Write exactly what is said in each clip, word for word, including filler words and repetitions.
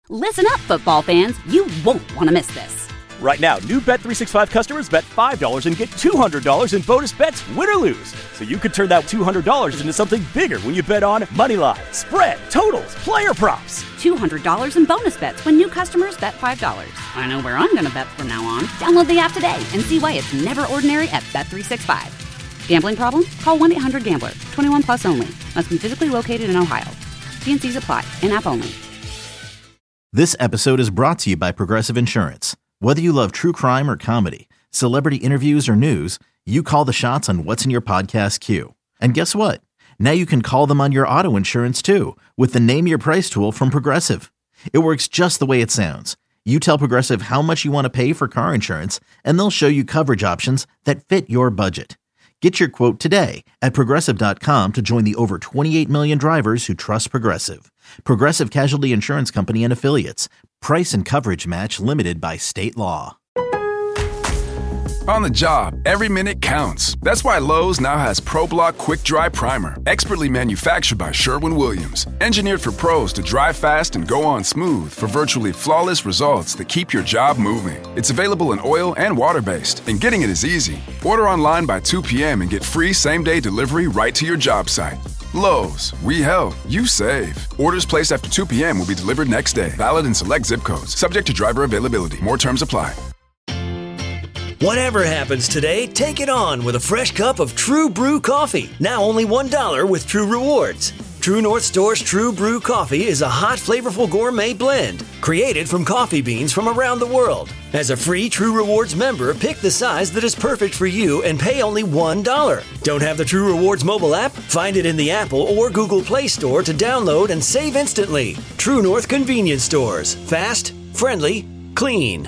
Listen up, football fans. You won't want to miss this. Right now, new Bet three sixty-five customers bet five dollars and get two hundred dollars in bonus bets, win or lose. So you could turn that two hundred dollars into something bigger when you bet on money line, spread, totals, player props. two hundred dollars in bonus bets when new customers bet five dollars. I know where I'm going to bet from now on. Download the app today and see why it's never ordinary at Bet three sixty-five. Gambling problem? Call one eight hundred gambler. twenty-one plus only. Must be physically located in Ohio. T and C's apply. In-app only. This episode is brought to you by Progressive Insurance. Whether you love true crime or comedy, celebrity interviews or news, you call the shots on what's in your podcast queue. And guess what? Now you can call them on your auto insurance too with the Name Your Price tool from Progressive. It works just the way it sounds. You tell Progressive how much you want to pay for car insurance, and they'll show you coverage options that fit your budget. Get your quote today at Progressive dot com to join the over twenty-eight million drivers who trust Progressive. Progressive Casualty Insurance Company and Affiliates. Price and coverage match limited by state law. On the job, every minute counts. That's why Lowe's now has ProBlock Quick Dry Primer, expertly manufactured by Sherwin-Williams. Engineered for pros to dry fast and go on smooth for virtually flawless results that keep your job moving. It's available in oil and water-based, and getting it is easy. Order online by two p.m. and get free same-day delivery right to your job site. Lowe's, we help, you save. Orders placed after two p.m. will be delivered next day. Valid in select zip codes. Subject to driver availability. More terms apply. Whatever happens today, take it on with a fresh cup of True Brew coffee. Now only one dollar with True Rewards. True North Store's True Brew coffee is a hot, flavorful gourmet blend created from coffee beans from around the world. As a free True Rewards member, pick the size that is perfect for you and pay only one dollar. Don't have the True Rewards mobile app? Find it in the Apple or Google Play Store to download and save instantly. True North Convenience Stores. Fast, friendly, clean.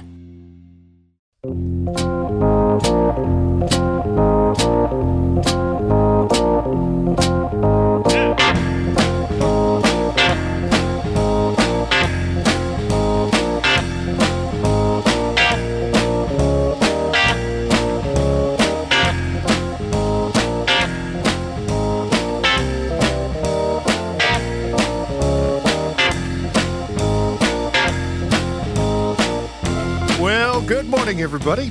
Good morning, everybody.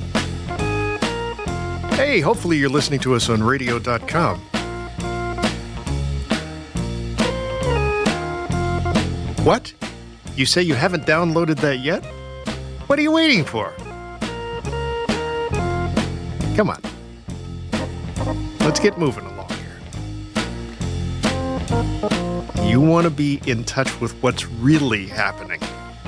Hey, hopefully you're listening to us on radio dot com. What? You say you haven't downloaded that yet? What are you waiting for? Come on. Let's get moving along here. You want to be in touch with what's really happening.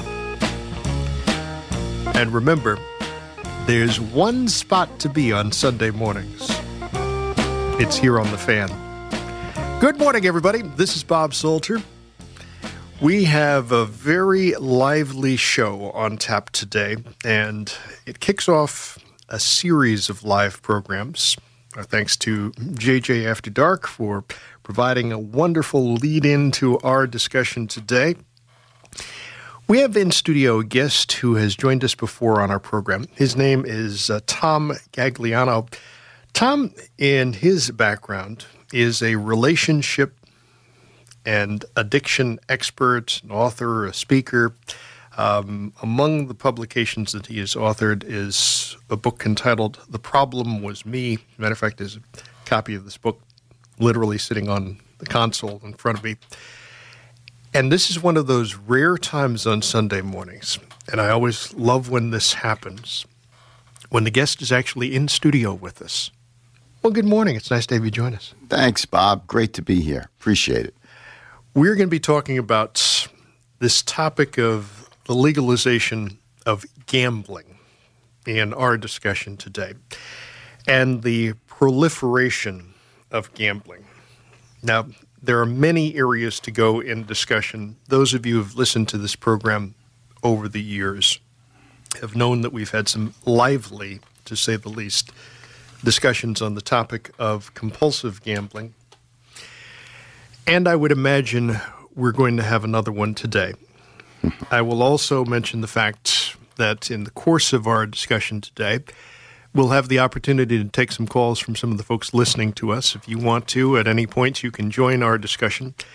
And remember, there's one spot to be on Sunday mornings. It's here on The Fan. Good morning, everybody. This is Bob Salter. We have a very lively show on tap today, and it kicks off a series of live programs. Our thanks to J J After Dark for providing a wonderful lead-in to our discussion today. We have in studio a guest who has joined us before on our program. His name is uh, Tom Gagliano. Tom, in his background, is a relationship and addiction expert, an author, a speaker. Um, among the publications that he has authored is a book entitled The Problem Was Me. Matter of fact, there's a copy of this book literally sitting on the console in front of me. And this is one of those rare times on Sunday mornings, and I always love when this happens, when the guest is actually in studio with us. Well, good morning. It's nice to have you join us. Thanks, Bob. Great to be here. Appreciate it. We're going to be talking about this topic of the legalization of gambling in our discussion today, and the proliferation of gambling. Now, there are many areas to go in discussion. Those of you who have listened to this program over the years have known that we've had some lively, to say the least, discussions on the topic of compulsive gambling. And I would imagine we're going to have another one today. I will also mention the fact that in the course of our discussion today, we'll have the opportunity to take some calls from some of the folks listening to us. If you want to, at any point, you can join our discussion.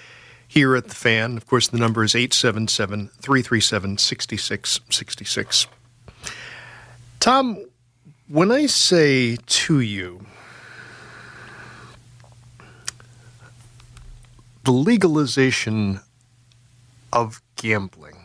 here at the Fan. Of course, the number is eight seven seven, three three seven, six six six six. Tom, when I say to you, the legalization of gambling,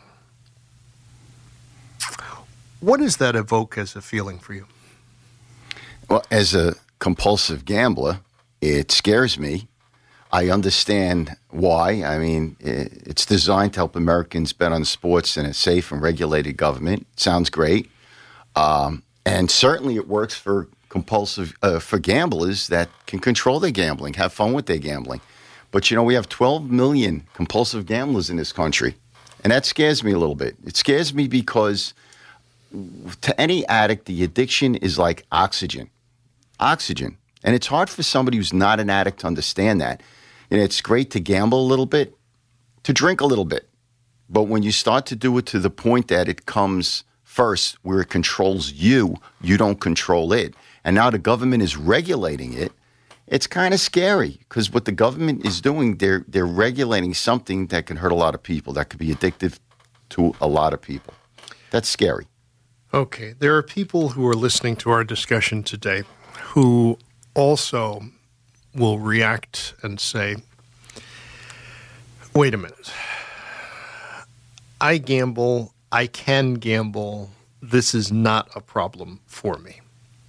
what does that evoke as a feeling for you? Well, as a compulsive gambler, it scares me. I understand why. I mean, it's designed to help Americans bet on sports in a safe and regulated government. Sounds great. Um, and certainly it works for compulsive, uh, for gamblers that can control their gambling, have fun with their gambling. But, you know, we have twelve million compulsive gamblers in this country. And that scares me a little bit. It scares me because to any addict, the addiction is like oxygen. Oxygen. And it's hard for somebody who's not an addict to understand that. And it's great to gamble a little bit, to drink a little bit. But when you start to do it to the point that it comes first, where it controls you, you don't control it. And now the government is regulating it. It's kind of scary because what the government is doing, they're they're regulating something that can hurt a lot of people, that could be addictive to a lot of people. That's scary. Okay. There are people who are listening to our discussion today who also will react and say, wait a minute. I gamble. I can gamble. This is not a problem for me.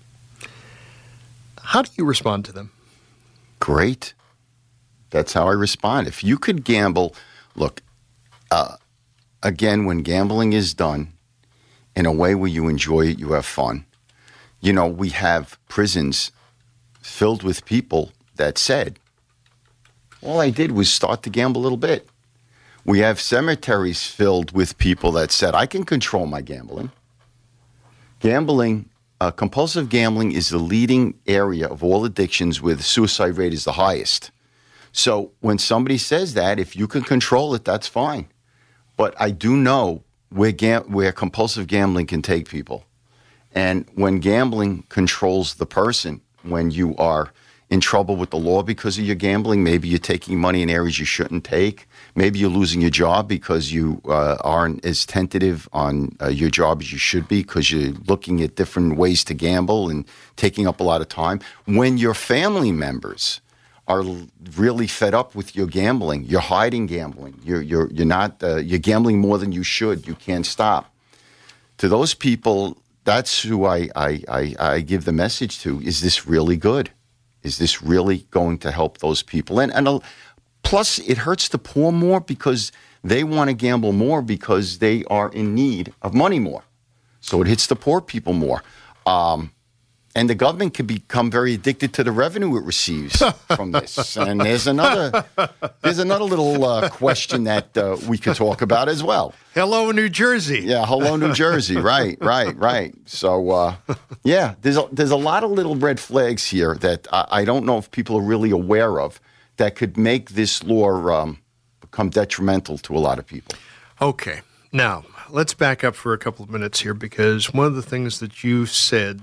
How do you respond to them? Great. That's how I respond. If you could gamble, look, uh, again, when gambling is done in a way where you enjoy it, you have fun. You know, we have prisons filled with people that said, all I did was start to gamble a little bit. We have cemeteries filled with people that said, I can control my gambling. Gambling, uh, compulsive gambling is the leading area of all addictions where the suicide rate is the highest. So when somebody says that, if you can control it, that's fine. But I do know where, gam- where compulsive gambling can take people. And when gambling controls the person, when you are in trouble with the law because of your gambling, maybe you're taking money in areas you shouldn't take. Maybe you're losing your job because you uh, aren't as tentative on uh, your job as you should be because you're looking at different ways to gamble and taking up a lot of time. When your family members are really fed up with your gambling, you're hiding gambling. You're you're you're not uh, you're gambling more than you should. You can't stop. To those people, that's who I I I, I give the message to. Is this really good? Is this really going to help those people? And and uh, plus, it hurts the poor more because they want to gamble more because they are in need of money more. So it hits the poor people more. Um, and the government can become very addicted to the revenue it receives from this. And there's another there's another little uh, question that uh, we could talk about as well. Hello, New Jersey. Yeah, hello, New Jersey. Right, right, right. So, uh, yeah, there's a, there's a lot of little red flags here that I, I don't know if people are really aware of that could make this law um, become detrimental to a lot of people. Okay. Now, let's back up for a couple of minutes here because one of the things that you said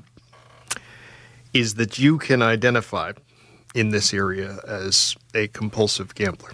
is that you can identify in this area as a compulsive gambler.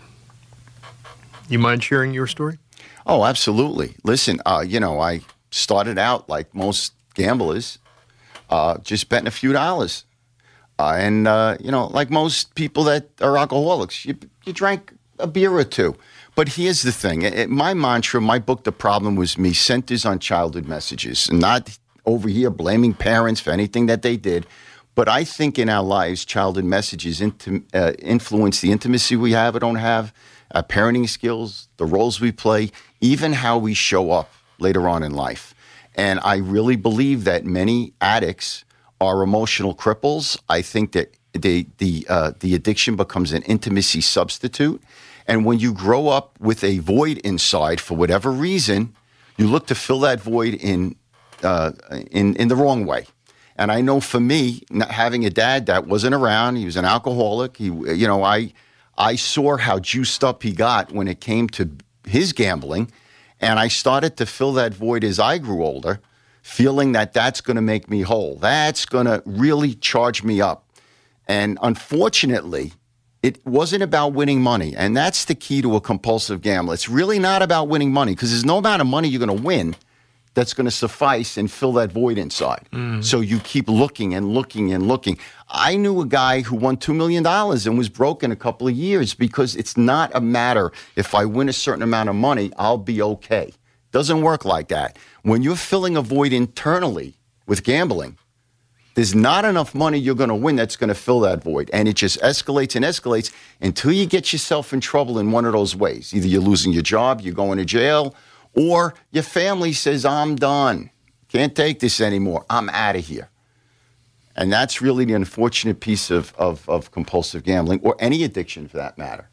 You mind sharing your story? Oh, absolutely. Listen, uh, you know, I started out like most gamblers, uh, just betting a few dollars. Uh, and, uh, you know, like most people that are alcoholics, you, you drank a beer or two. But here's the thing. It, my mantra, my book, The Problem Was Me, centers on childhood messages. And not over here blaming parents for anything that they did. But I think in our lives, childhood messages inti- uh, influence the intimacy we have or don't have, our parenting skills, the roles we play, even how we show up later on in life. And I really believe that many addicts are emotional cripples. I think that they, the uh, the addiction becomes an intimacy substitute. And when you grow up with a void inside for whatever reason, you look to fill that void in uh, in in the wrong way. And I know for me, not having a dad that wasn't around, he was an alcoholic. He, you know, I, I saw how juiced up he got when it came to his gambling, and I started to fill that void as I grew older, feeling that that's going to make me whole. That's going to really charge me up. And unfortunately, It wasn't about winning money. And that's the key to a compulsive gambler. It's really not about winning money because there's no amount of money you're going to win that's going to suffice and fill that void inside. Mm. So you keep looking and looking and looking. I knew a guy who won two million dollars and was broke in a couple of years because it's not a matter if I win a certain amount of money, I'll be okay. Doesn't work like that. When you're filling a void internally with gambling, there's not enough money you're going to win that's going to fill that void. And it just escalates and escalates until you get yourself in trouble in one of those ways. Either you're losing your job, you're going to jail, or your family says, I'm done. Can't take this anymore. I'm out of here. And that's really the unfortunate piece of, of, of compulsive gambling, or any addiction for that matter.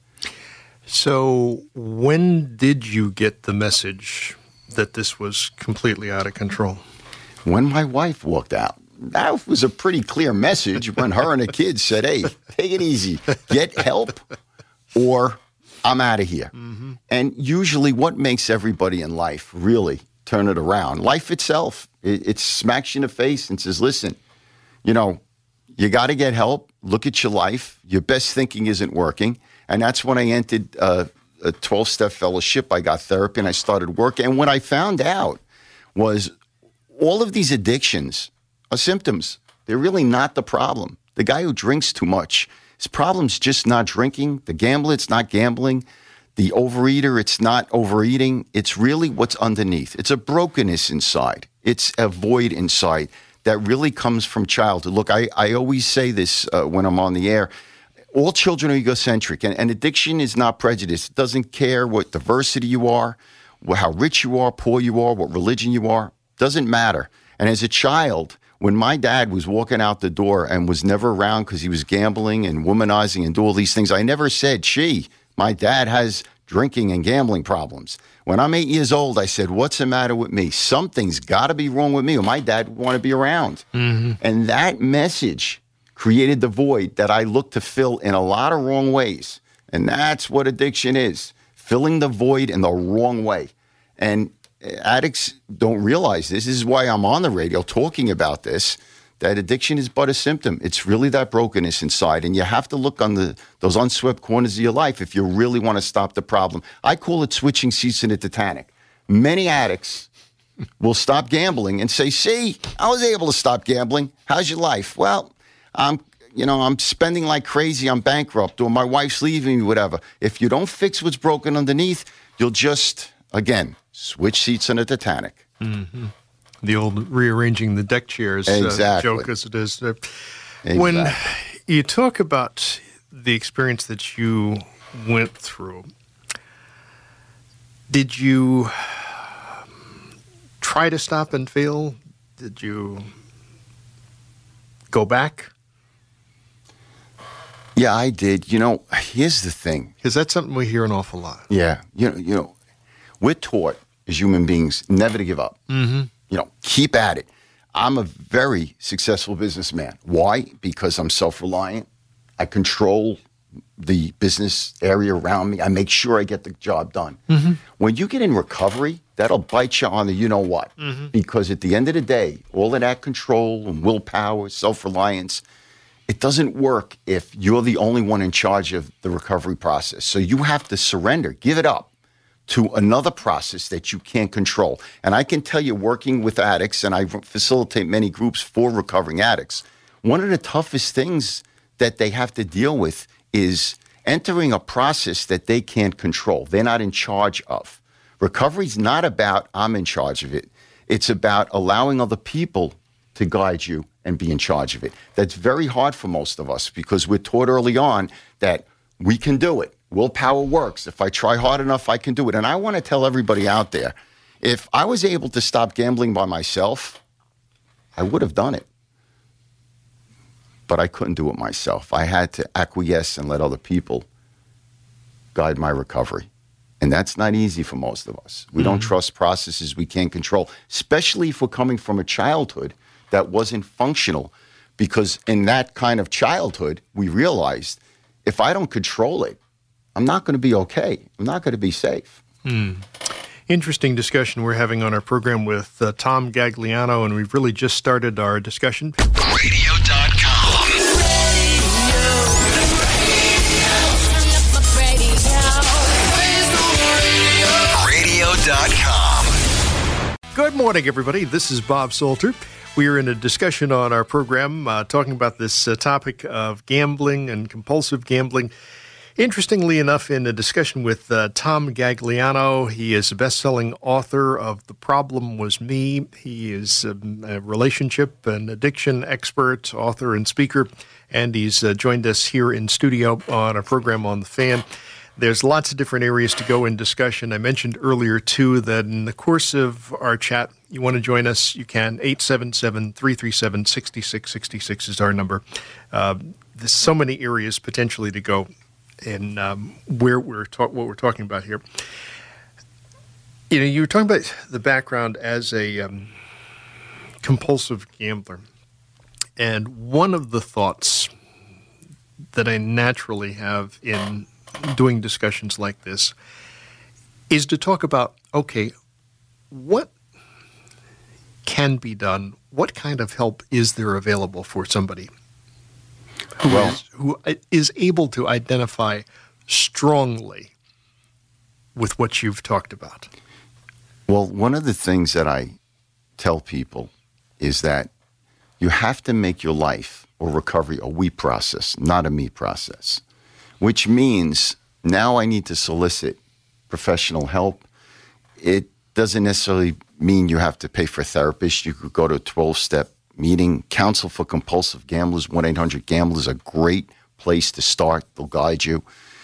So when did you get the message that this was completely out of control? When my wife walked out. That was a pretty clear message when her and the kids said, hey, take it easy. Get help or I'm out of here. Mm-hmm. And usually what makes everybody in life really turn it around? Life itself. It, it smacks you in the face and says, listen, you know, you got to get help. Look at your life. Your best thinking isn't working. And that's when I entered uh, a twelve-step fellowship. I got therapy and I started working. And what I found out was all of these addictions are symptoms. They're really not the problem. The guy who drinks too much, his problem's just not drinking. The gambler, it's not gambling. The overeater, it's not overeating. It's really what's underneath. It's a brokenness inside. It's a void inside that really comes from childhood. Look, I, I always say this uh, when I'm on the air. All children are egocentric, and, and addiction is not prejudice. It doesn't care what diversity you are, how rich you are, poor you are, what religion you are. Doesn't matter. And as a child, when my dad was walking out the door and was never around because he was gambling and womanizing and do all these things, I never said, gee, my dad has drinking and gambling problems. When I'm eight years old, I said, what's the matter with me? Something's got to be wrong with me or my dad would want to be around. Mm-hmm. And that message created the void that I look to fill in a lot of wrong ways. And that's what addiction is, filling the void in the wrong way. And addicts don't realize this. This is why I'm on the radio talking about this, that addiction is but a symptom. It's really that brokenness inside. And you have to look on the those unswept corners of your life if you really want to stop the problem. I call it switching seats in the Titanic. Many addicts will stop gambling and say, see, I was able to stop gambling. How's your life? Well, I'm, you know, I'm spending like crazy. I'm bankrupt or my wife's leaving me, whatever. If you don't fix what's broken underneath, you'll just, again, switch seats in a Titanic. Mm-hmm. The old rearranging the deck chairs exactly. uh, joke as it is. Uh, exactly. When you talk about the experience that you went through, did you try to stop and fail? Did you go back? Yeah, I did. You know, here's the thing. Because that's something we hear an awful lot. Yeah. You know, you know, we're taught as human beings never to give up. Mm-hmm. You know, keep at it. I'm a very successful businessman. Why? Because I'm self-reliant. I control the business area around me. I make sure I get the job done. Mm-hmm. When you get in recovery, that'll bite you on the you know what. Mm-hmm. Because at the end of the day, all of that control and willpower, self-reliance, it doesn't work if you're the only one in charge of the recovery process. So you have to surrender, give it up to another process that you can't control. And I can tell you, working with addicts, and I facilitate many groups for recovering addicts, one of the toughest things that they have to deal with is entering a process that they can't control. They're not in charge of. Recovery is not about I'm in charge of it. It's about allowing other people to guide you and be in charge of it. That's very hard for most of us because we're taught early on that we can do it. Willpower works. If I try hard enough, I can do it. And I want to tell everybody out there, if I was able to stop gambling by myself, I would have done it. But I couldn't do it myself. I had to acquiesce and let other people guide my recovery. And that's not easy for most of us. We mm-hmm. don't trust processes we can't control, especially if we're coming from a childhood that wasn't functional. Because in that kind of childhood, we realized if I don't control it, I'm not going to be okay. I'm not going to be safe. Hmm. Interesting discussion we're having on our program with uh, Tom Gagliano, and we've really just started our discussion. radio dot com. Radio, radio. Good morning, everybody. This is Bob Salter. We are in a discussion on our program uh, talking about this uh, topic of gambling and compulsive gambling. Interestingly enough, in a discussion with uh, Tom Gagliano, he is a best-selling author of The Problem Was Me. He is um, a relationship and addiction expert, author, and speaker, and he's uh, joined us here in studio on our program on The Fan. There's lots of different areas to go in discussion. I mentioned earlier, too, that in the course of our chat, you want to join us, you can. eight seven seven, three three seven, six six six six is our number. Uh, there's so many areas potentially to go in um, where we're talk- what we're talking about here. You know, you were talking about the background as a um, compulsive gambler. And one of the thoughts that I naturally have in doing discussions like this is to talk about, okay, what can be done? What kind of help is there available for somebody who, well, is, who is able to identify strongly with what you've talked about? Well, one of the things that I tell people is that you have to make your life or recovery a we process, not a me process. Which means now I need to solicit professional help. It doesn't necessarily mean you have to pay for a therapist. You could go to a twelve-step meeting. Counsel for Compulsive Gamblers, one eight hundred gamblers, a great place to start. They'll guide you.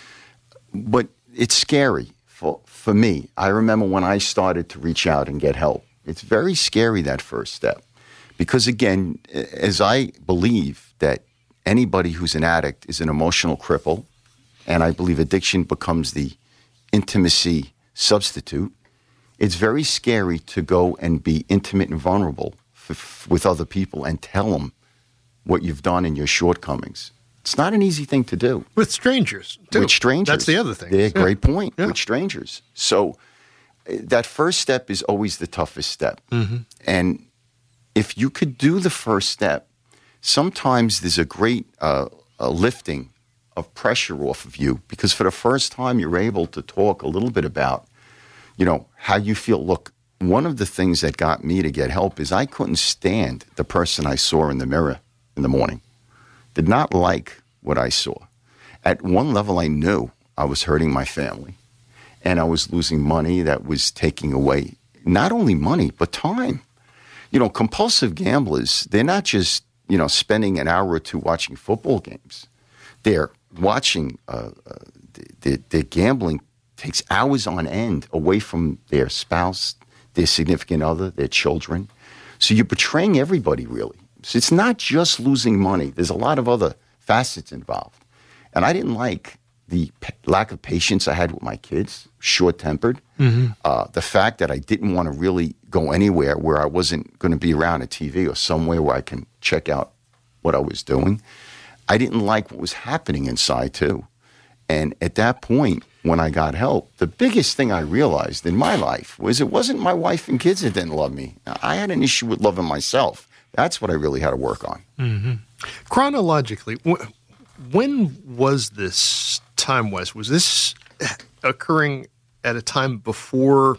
But it's scary for, for me. I remember when I started to reach out and get help. It's very scary, that first step. Because, again, as I believe that anybody who's an addict is an emotional cripple, and I believe addiction becomes the intimacy substitute, it's very scary to go and be intimate and vulnerable f- with other people and tell them what you've done and your shortcomings. It's not an easy thing to do. With strangers, too. With strangers. That's the other thing. Yeah, yeah. Great point. Yeah. With strangers. So uh, that first step is always the toughest step. Mm-hmm. And if you could do the first step, sometimes there's a great uh, a lifting of pressure off of you, because for the first time you're able to talk a little bit about, you know, how you feel. Look, one of the things that got me to get help is I couldn't stand the person I saw in the mirror in the morning. Did not like what I saw. At one level, I knew I was hurting my family, and I was losing money that was taking away not only money, but time. You know, compulsive gamblers, they're not just, you know, spending an hour or two watching football games. They're watching, uh, uh, their, their gambling takes hours on end away from their spouse, their significant other, their children. So you're betraying everybody, really. So it's not just losing money. There's a lot of other facets involved. And I didn't like the p- lack of patience I had with my kids, short-tempered. Mm-hmm. Uh, the fact that I didn't want to really go anywhere where I wasn't going to be around a T V or somewhere where I can check out what I was doing. I didn't like what was happening inside, too. And at that point, when I got help, the biggest thing I realized in my life was it wasn't my wife and kids that didn't love me. I had an issue with loving myself. That's what I really had to work on. Mm-hmm. Chronologically, wh- when was this time-wise? Was this occurring at a time before...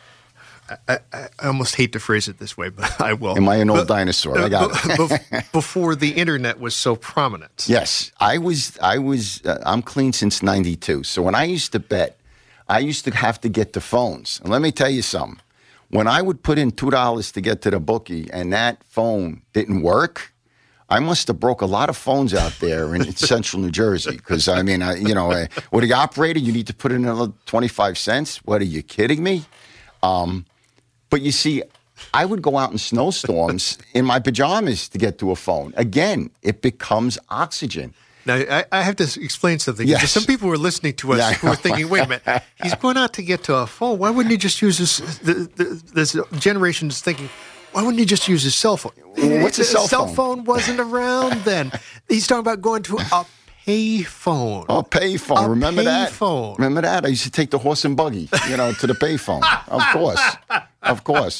I, I, I almost hate to phrase it this way, but I will. Am I an old but, dinosaur? I got it. Before the internet was so prominent. Yes, I was. I was. Uh, I'm clean since ninety-two. So when I used to bet, I used to have to get the phones. And let me tell you something. When I would put in two dollars to get to the bookie, and that phone didn't work, I must have broke a lot of phones out there in central New Jersey. Because I mean, I, you know, uh, with the operator, you need to put in another twenty-five cents. What, are you kidding me? Um, But you see, I would go out in snowstorms in my pajamas to get to a phone. Again, it becomes oxygen. Now, I, I have to explain something. Yes. Because some people who are listening to us Yeah, who are thinking, wait a minute, he's going out to get to a phone. Why wouldn't he just use his, the, the, this generation is thinking, why wouldn't he just use his cell phone? What's a cell phone? Cell phone wasn't around then. He's talking about going to a pay phone. Oh, pay phone. A Remember pay that? phone. Remember that? I used to take the horse and buggy, you know, to the pay phone. Of course. Of course.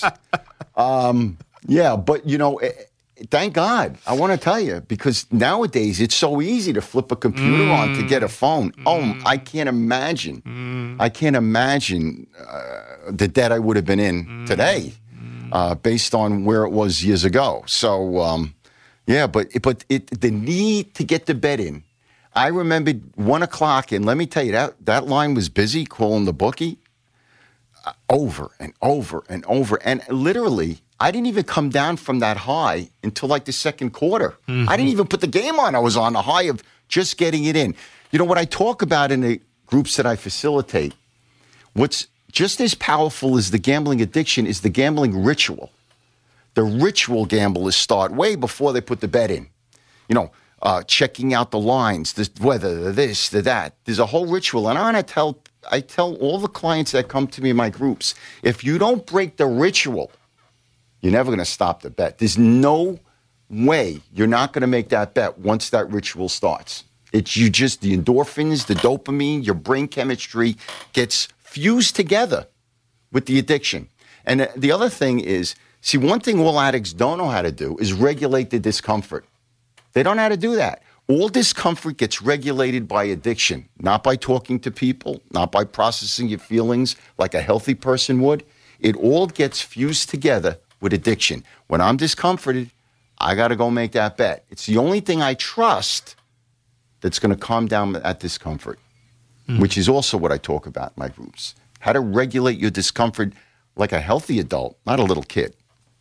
Um, yeah, but, you know, thank God. I want to tell you, because nowadays it's so easy to flip a computer mm. on to get a phone. Mm. Oh, I can't imagine. Mm. I can't imagine uh, the debt I would have been in mm. today. uh, based on where it was years ago. So, um, yeah, but but it, the need to get the bet in. I remembered one o'clock, and let me tell you, that, that line was busy calling the bookie uh, over and over and over. And literally, I didn't even come down from that high until like the second quarter. Mm-hmm. I didn't even put the game on. I was on the high of just getting it in. You know, what I talk about in the groups that I facilitate, what's just as powerful as the gambling addiction is the gambling ritual. The ritual gamblers start way before they put the bet in. You know, uh, checking out the lines, the weather, the this, the that. There's a whole ritual. And I want to tell, I tell all the clients that come to me in my groups, if you don't break the ritual, you're never going to stop the bet. There's no way you're not going to make that bet once that ritual starts. It's you just, the endorphins, the dopamine, your brain chemistry gets fused together with the addiction. And the other thing is, see, one thing all addicts don't know how to do is regulate the discomfort. They don't know how to do that. All discomfort gets regulated by addiction, not by talking to people, not by processing your feelings like a healthy person would. It all gets fused together with addiction. When I'm discomforted, I got to go make that bet. It's the only thing I trust that's going to calm down that discomfort, mm. which is also what I talk about in my groups. How to regulate your discomfort like a healthy adult, not a little kid.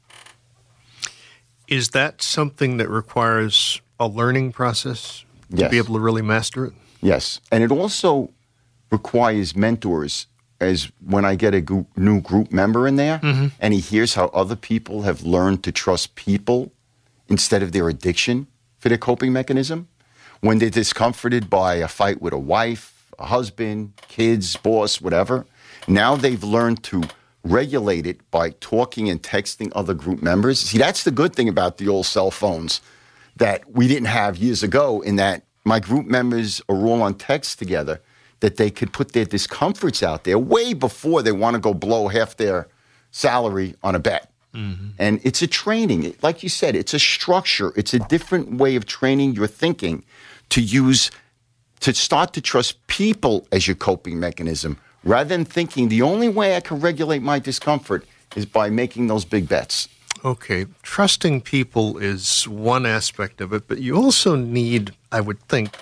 Is that something that requires a learning process to yes. be able to really master it? Yes. And it also requires mentors. As when I get a group, new group member in there mm-hmm. and he hears how other people have learned to trust people instead of their addiction for their coping mechanism, when they're discomforted by a fight with a wife, a husband, kids, boss, whatever, now they've learned to regulate it by talking and texting other group members. See, that's the good thing about the old cell phones that we didn't have years ago, in that my group members are all on text together, that they could put their discomforts out there way before they want to go blow half their salary on a bet. Mm-hmm. And it's a training. Like you said, it's a structure. It's a different way of training your thinking to use, to start to trust people as your coping mechanism, rather than thinking the only way I can regulate my discomfort is by making those big bets. Okay. Trusting people is one aspect of it, but you also need, I would think,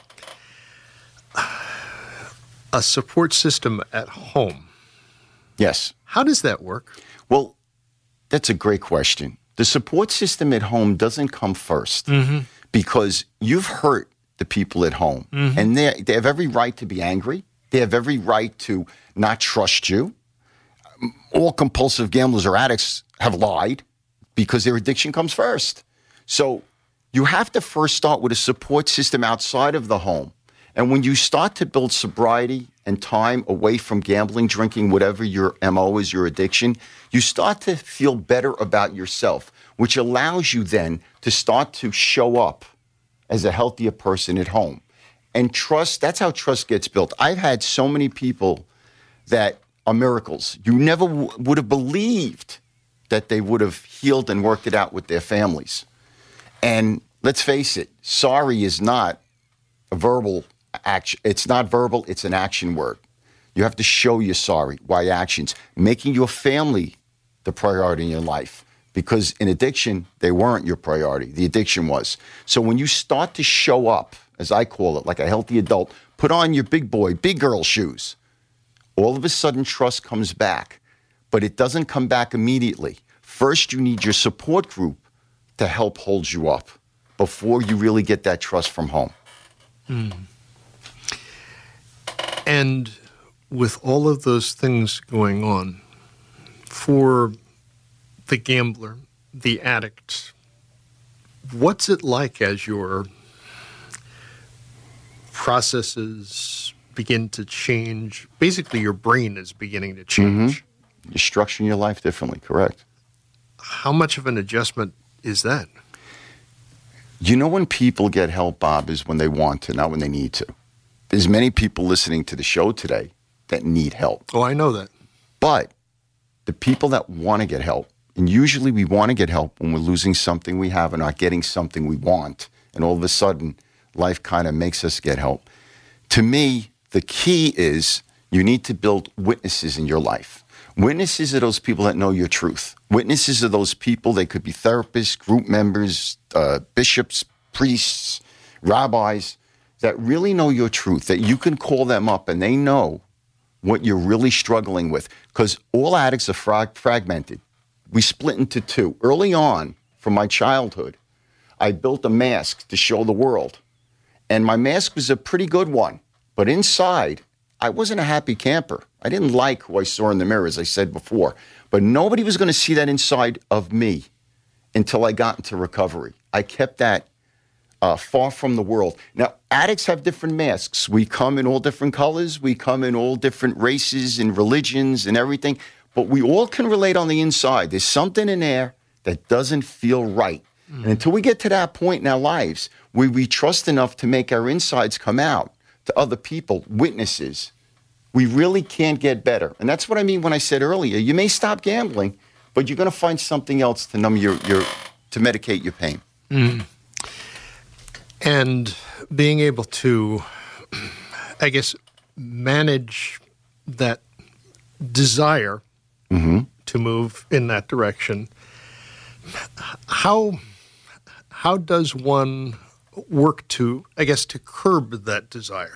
a support system at home. Yes. How does that work? Well, that's a great question. The support system at home doesn't come first mm-hmm. because you've hurt the people at home, mm-hmm. and they they have every right to be angry. They have every right to not trust you. All compulsive gamblers or addicts have lied because their addiction comes first. So you have to first start with a support system outside of the home. And when you start to build sobriety and time away from gambling, drinking, whatever your M O is, your addiction, you start to feel better about yourself, which allows you then to start to show up as a healthier person at home. And trust, that's how trust gets built. I've had so many people that are miracles. You never w- would have believed that they would have healed and worked it out with their families. And let's face it, sorry is not a verbal action. It's not verbal, it's an action word. You have to show you're sorry by actions, making your family the priority in your life. Because in addiction, they weren't your priority. The addiction was. So when you start to show up, as I call it, like a healthy adult, put on your big boy, big girl shoes, all of a sudden trust comes back. But it doesn't come back immediately. First, you need your support group to help hold you up before you really get that trust from home. Mm. And with all of those things going on, for the gambler, the addict, what's it like as your processes begin to change? Basically, your brain is beginning to change. Mm-hmm. You're structuring your life differently, correct. How much of an adjustment is that? You know, when people get help, Bob, is when they want to, not when they need to. There's many people listening to the show today that need help. Oh, I know that. But the people that want to get help, and usually we want to get help when we're losing something we have and not getting something we want, and all of a sudden life kind of makes us get help. To me, the key is you need to build witnesses in your life. Witnesses are those people that know your truth. Witnesses are those people, they could be therapists, group members, uh, bishops, priests, rabbis, that really know your truth, that you can call them up and they know what you're really struggling with. Because all addicts are frag- fragmented. We split into two. Early on, from my childhood, I built a mask to show the world. And my mask was a pretty good one. But inside, I wasn't a happy camper. I didn't like who I saw in the mirror, as I said before. But nobody was going to see that inside of me until I got into recovery. I kept that uh, far from the world. Now, addicts have different masks. We come in all different colors. We come in all different races and religions and everything. But we all can relate on the inside. There's something in there that doesn't feel right. Mm. And until we get to that point in our lives where we trust enough to make our insides come out to other people, witnesses, we really can't get better. And that's what I mean when I said earlier, you may stop gambling, but you're going to find something else to numb your, your to medicate your pain. Mm. And being able to, I guess, manage that desire mm-hmm. to move in that direction. How how does one work to, I guess, to curb that desire?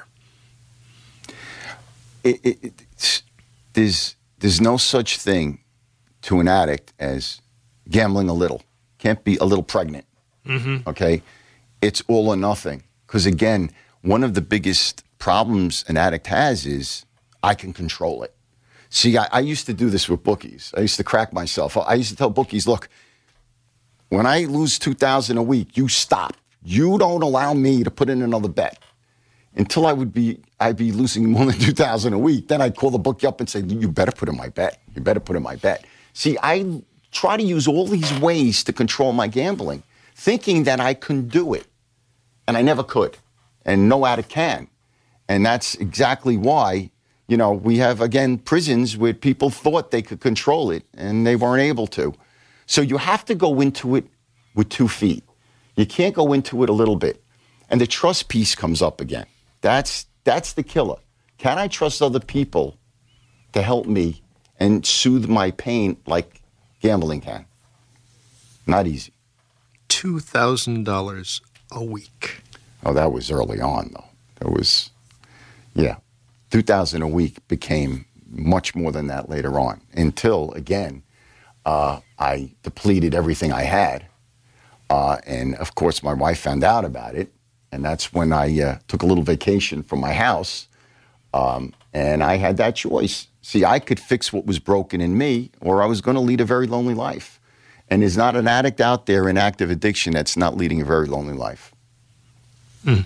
It, it, it's, there's there's no such thing to an addict as gambling a little. Can't be a little pregnant. Mm-hmm. Okay, it's all or nothing. Because again, one of the biggest problems an addict has is I can control it. See, I, I used to do this with bookies. I used to crack myself. I used to tell bookies, look, when I lose two thousand dollars a week, you stop. You don't allow me to put in another bet. Until I would be, I'd be losing more than two thousand dollars a week. Then I'd call the bookie up and say, you better put in my bet. You better put in my bet. See, I try to use all these ways to control my gambling, thinking that I can do it. And I never could. And no addict can. And that's exactly why, you know, we have, again, prisons where people thought they could control it and they weren't able to. So you have to go into it with two feet. You can't go into it a little bit. And the trust piece comes up again. That's that's the killer. Can I trust other people to help me and soothe my pain like gambling can? Not easy. two thousand dollars a week. Oh, that was early on, though. That was, yeah. two thousand dollars a week became much more than that later on until, again, uh, I depleted everything I had. Uh, and, of course, my wife found out about it. And that's when I uh, took a little vacation from my house. Um, and I had that choice. See, I could fix what was broken in me, or I was going to lead a very lonely life. And there's not an addict out there in active addiction that's not leading a very lonely life. Mm.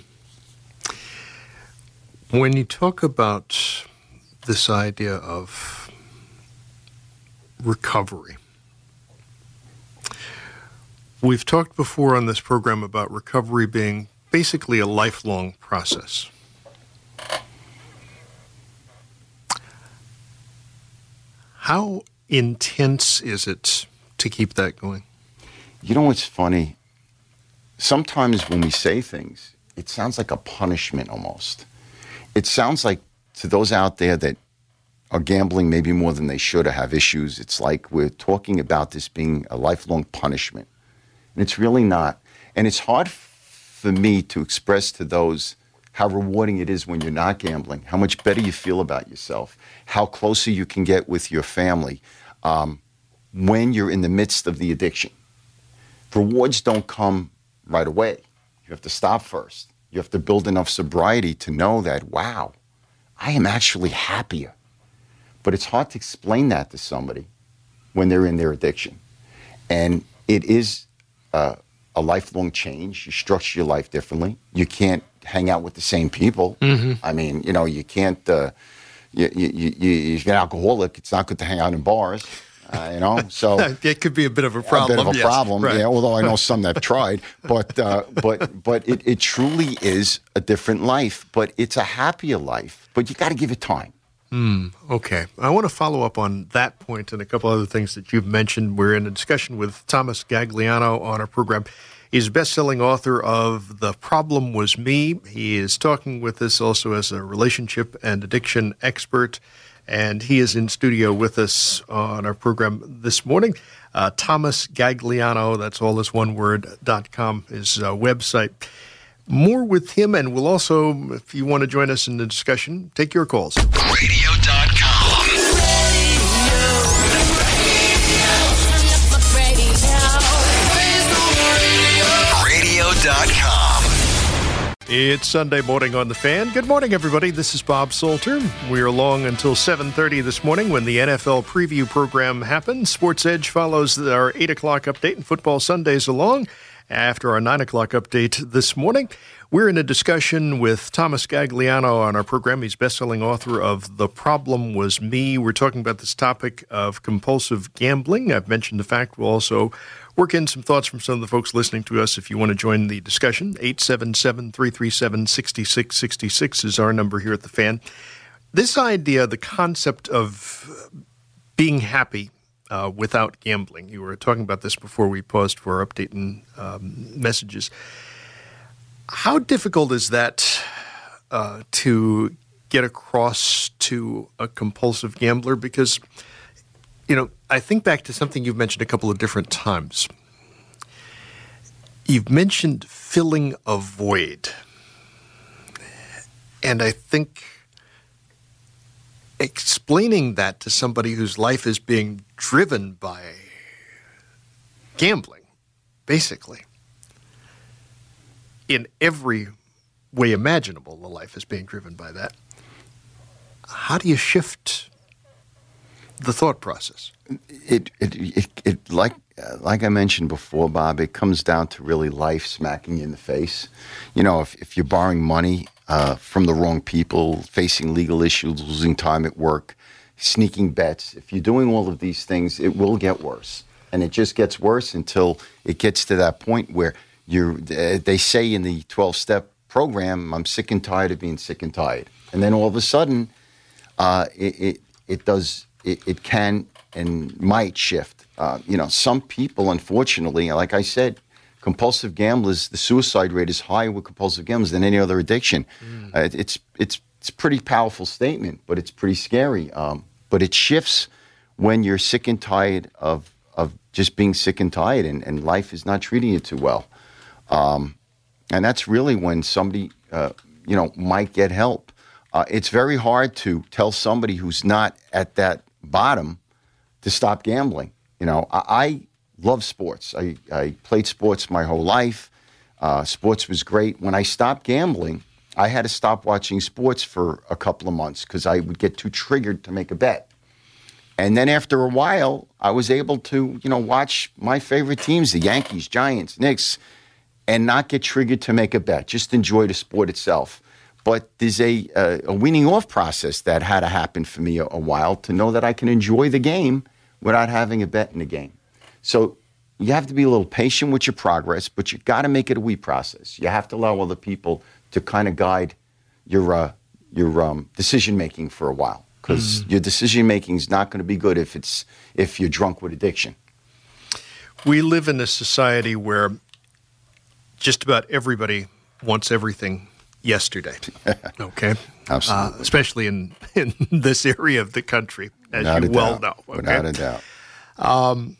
When you talk about this idea of recovery, we've talked before on this program about recovery being basically a lifelong process. How intense is it to keep that going? You know what's funny? Sometimes when we say things, it sounds like a punishment almost. It sounds like to those out there that are gambling maybe more than they should or have issues, it's like we're talking about this being a lifelong punishment. And it's really not. And it's hard for me to express to those how rewarding it is when you're not gambling, how much better you feel about yourself, how closer you can get with your family um, when you're in the midst of the addiction. Rewards don't come right away. You have to stop first. You have to build enough sobriety to know that, wow, I am actually happier. But it's hard to explain that to somebody when they're in their addiction. And it is uh, a lifelong change. You structure your life differently. You can't hang out with the same people. Mm-hmm. I mean, you know, you can't, uh, you, you, you, if you're an alcoholic, it's not good to hang out in bars. Uh, you know, so it could be a bit of a problem. A bit of a yes, problem, right. yeah. Although I know some that have tried, but uh, but but it, it truly is a different life. But it's a happier life. But you got to give it time. Mm, okay, I want to follow up on that point and a couple other things that you've mentioned. We're in a discussion with Thomas Gagliano on our program. He's a best-selling author of The Problem Was Me. He is talking with us also as a relationship and addiction expert. And he is in studio with us on our program this morning. Uh, Thomas Gagliano, that's all this one word, dot com, his uh, website. More with him, and we'll also, if you want to join us in the discussion, take your calls. Radio dot com. Radio dot com. It's Sunday morning on The Fan. Good morning, everybody. This is Bob Salter. We're along until seven thirty this morning when the N F L preview program happens. Sports Edge follows our eight o'clock update, and Football Sundays along after our nine o'clock update this morning. We're in a discussion with Thomas Gagliano on our program. He's best-selling author of The Problem Was Me. We're talking about this topic of compulsive gambling. I've mentioned the fact we'll also work in some thoughts from some of the folks listening to us if you want to join the discussion. eight seven seven, three three seven, six six six six is our number here at The Fan. This idea, the concept of being happy Uh, without gambling. You were talking about this before we paused for our update and um, messages. How difficult is that uh, to get across to a compulsive gambler? Because, you know, I think back to something you've mentioned a couple of different times. You've mentioned filling a void. And I think explaining that to somebody whose life is being driven by gambling, basically, in every way imaginable, the life is being driven by that. How do you shift the thought process? It, it, it, it like, uh, like I mentioned before, Bob, it comes down to really life smacking you in the face. You know, if, if you're borrowing money Uh, from the wrong people, facing legal issues, losing time at work, sneaking bets. If you're doing all of these things, it will get worse. And it just gets worse until it gets to that point where you're, uh, they say in the twelve-step program, I'm sick and tired of being sick and tired. And then all of a sudden, uh, it, it, it does, it, it can and might shift. Uh, you know, some people, unfortunately, like I said, compulsive gamblers, the suicide rate is higher with compulsive gamblers than any other addiction. Mm. Uh, it's it's it's a pretty powerful statement, but it's pretty scary. Um, but it shifts when you're sick and tired of of just being sick and tired, and, and life is not treating you too well. Um, and that's really when somebody uh, you know might get help. Uh, it's very hard to tell somebody who's not at that bottom to stop gambling. You know, I. I love sports. I, I played sports my whole life. Uh, sports was great. When I stopped gambling, I had to stop watching sports for a couple of months because I would get too triggered to make a bet. And then after a while, I was able to, you know, watch my favorite teams, the Yankees, Giants, Knicks, and not get triggered to make a bet. Just enjoy the sport itself. But there's a, a, a weaning off process that had to happen for me a, a while to know that I can enjoy the game without having a bet in the game. So you have to be a little patient with your progress, but you got to make it a we process. You have to allow other people to kind of guide your uh, your um, decision making for a while, because mm. your decision making is not going to be good if it's if you're drunk with addiction. We live in a society where just about everybody wants everything yesterday. Okay, absolutely, uh, especially in in this area of the country, as Without you a well doubt. know. Okay? Without a doubt. Um,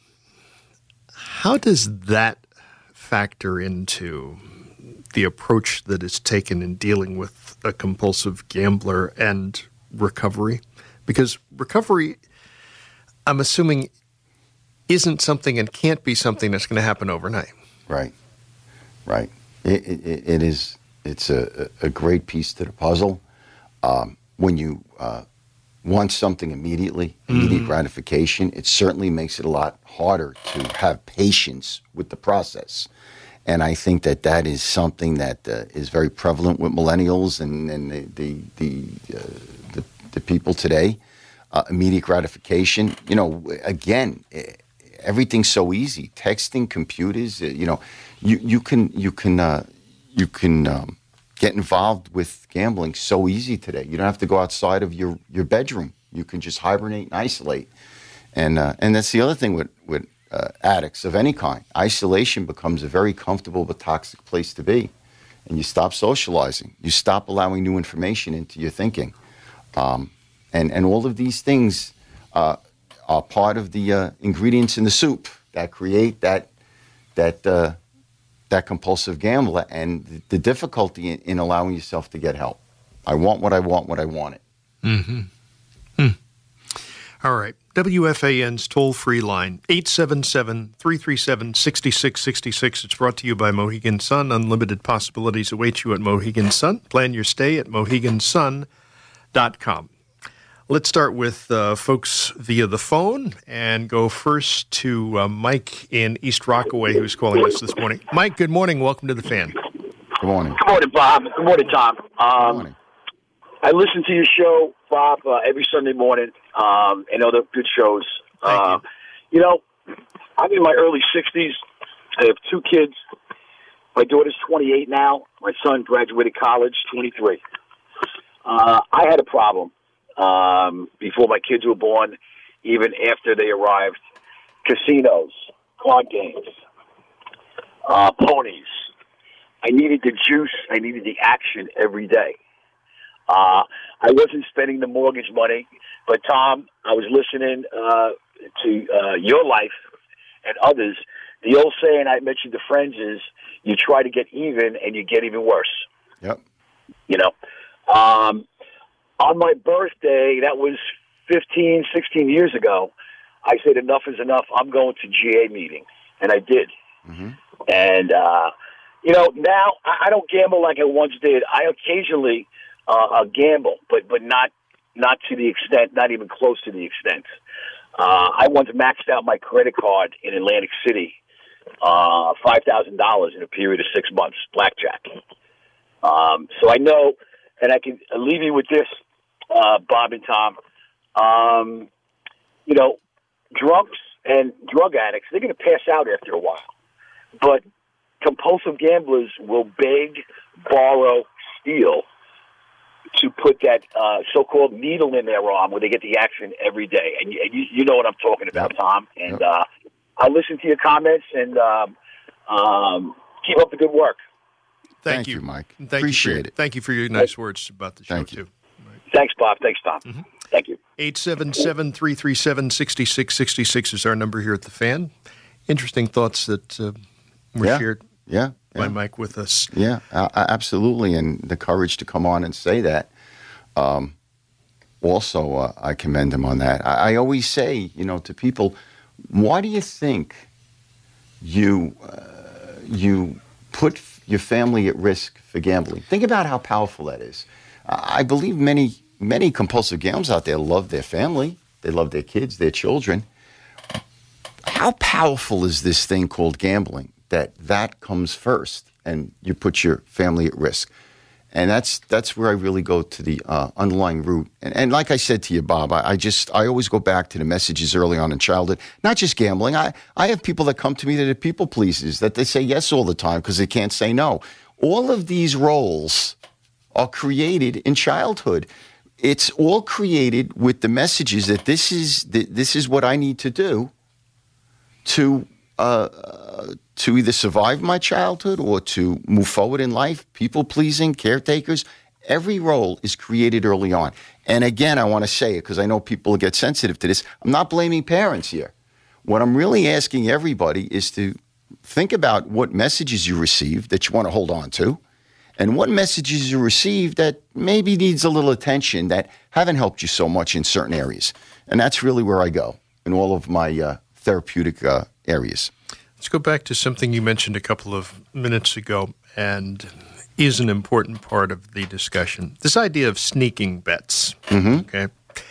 How does that factor into the approach that is taken in dealing with a compulsive gambler and recovery? Because recovery, I'm assuming, isn't something and can't be something that's going to happen overnight. Right, right. It, it, it is. It's a, a great piece to the puzzle. Um, when you uh, want something immediately, immediate mm. gratification, it certainly makes it a lot harder to have patience with the process. And I think that that is something that uh, is very prevalent with millennials and, and the the the, uh, the the people today. Uh, immediate gratification. You know, again, everything's so easy. Texting, computers. Uh, you know, you you can you can uh, you can um, get involved with gambling so easy today. You don't have to go outside of your, your bedroom. You can just hibernate and isolate. And uh, and that's the other thing with with uh, addicts of any kind. Isolation becomes a very comfortable but toxic place to be. And you stop socializing. You stop allowing new information into your thinking. Um, And, and all of these things uh, are part of the uh, ingredients in the soup that create that that uh, that compulsive gambler and the difficulty in, in allowing yourself to get help. I want what I want when I want it. Mm-hmm. Hmm. All right. W F A N's toll-free line, eight seven seven, three three seven, six six six six. It's brought to you by Mohegan Sun. Unlimited possibilities await you at Mohegan Sun. Plan your stay at mohegan sun dot com. Let's start with uh, folks via the phone and go first to uh, Mike in East Rockaway, who's calling us this morning. Mike, good morning. Welcome to the Fan. Good morning. Good morning, Bob. Good morning, Tom. Um, Good morning. I listen to your show, Bob, uh, every Sunday morning, um, and other good shows. Thank uh, you. You know, I'm in my early sixties. I have two kids. My daughter's twenty-eight now. My son graduated college, twenty-three. Uh, I had a problem um, before my kids were born, even after they arrived. Casinos, card games, uh, ponies. I needed the juice. I needed the action every day. Uh, I wasn't spending the mortgage money, but Tom, I was listening uh, to uh, your life and others. The old saying I mentioned to friends is, you try to get even and you get even worse. Yep. You know, um, on my birthday, that was fifteen, sixteen years ago, I said, enough is enough. I'm going to G A meeting. And I did. Mm-hmm. And, uh, you know, now I don't gamble like I once did. I occasionally uh, gamble, but but not not to the extent, not even close to the extent. Uh, I once maxed out my credit card in Atlantic City, uh, five thousand dollars in a period of six months, blackjack. Um, so I know, and I can leave you with this, uh, Bob and Tom. Um, you know, drunks and drug addicts, they're going to pass out after a while. But compulsive gamblers will beg, borrow, steal to put that uh, so-called needle in their arm where they get the action every day. And you, and you, you know what I'm talking about, Tom. And Yep. uh, I listen to your comments and um, um, keep up the good work. Thank, Thank you. you, Mike. And Thank Appreciate you for, it. Thank you for your nice words about the show, Thank you. too. Thanks, Bob. Thanks, Tom. Mm-hmm. Thank you. eight seven seven, three three seven, six six six six is our number here at the Fan. Interesting thoughts that uh, were Yeah. shared Yeah. by yeah. Mike with us. Yeah, uh, absolutely, and the courage to come on and say that. Um, also, uh, I commend him on that. I, I always say, you know, to people, why do you think you uh, you put f- your family at risk for gambling? Think about how powerful that is. I I believe many many compulsive gamblers out there love their family, they love their kids, their children. How powerful is this thing called gambling that that comes first and you put your family at risk? And that's that's where I really go to the uh, underlying root. And, and like I said to you, Bob, I, I just I always go back to the messages early on in childhood. Not just gambling. I, I have people that come to me that are people pleasers, that they say yes all the time because they can't say no. All of these roles are created in childhood. It's all created with the messages that this is th- this is what I need to do to uh, to either survive my childhood or to move forward in life. People pleasing, caretakers, every role is created early on. And again, I want to say it because I know people get sensitive to this. I'm not blaming parents here. What I'm really asking everybody is to think about what messages you receive that you want to hold on to, and what messages you receive that maybe needs a little attention that haven't helped you so much in certain areas. And that's really where I go in all of my uh, therapeutic uh, areas. Let's go back to something you mentioned a couple of minutes ago and is an important part of the discussion. This idea of sneaking bets. Mm-hmm. Okay.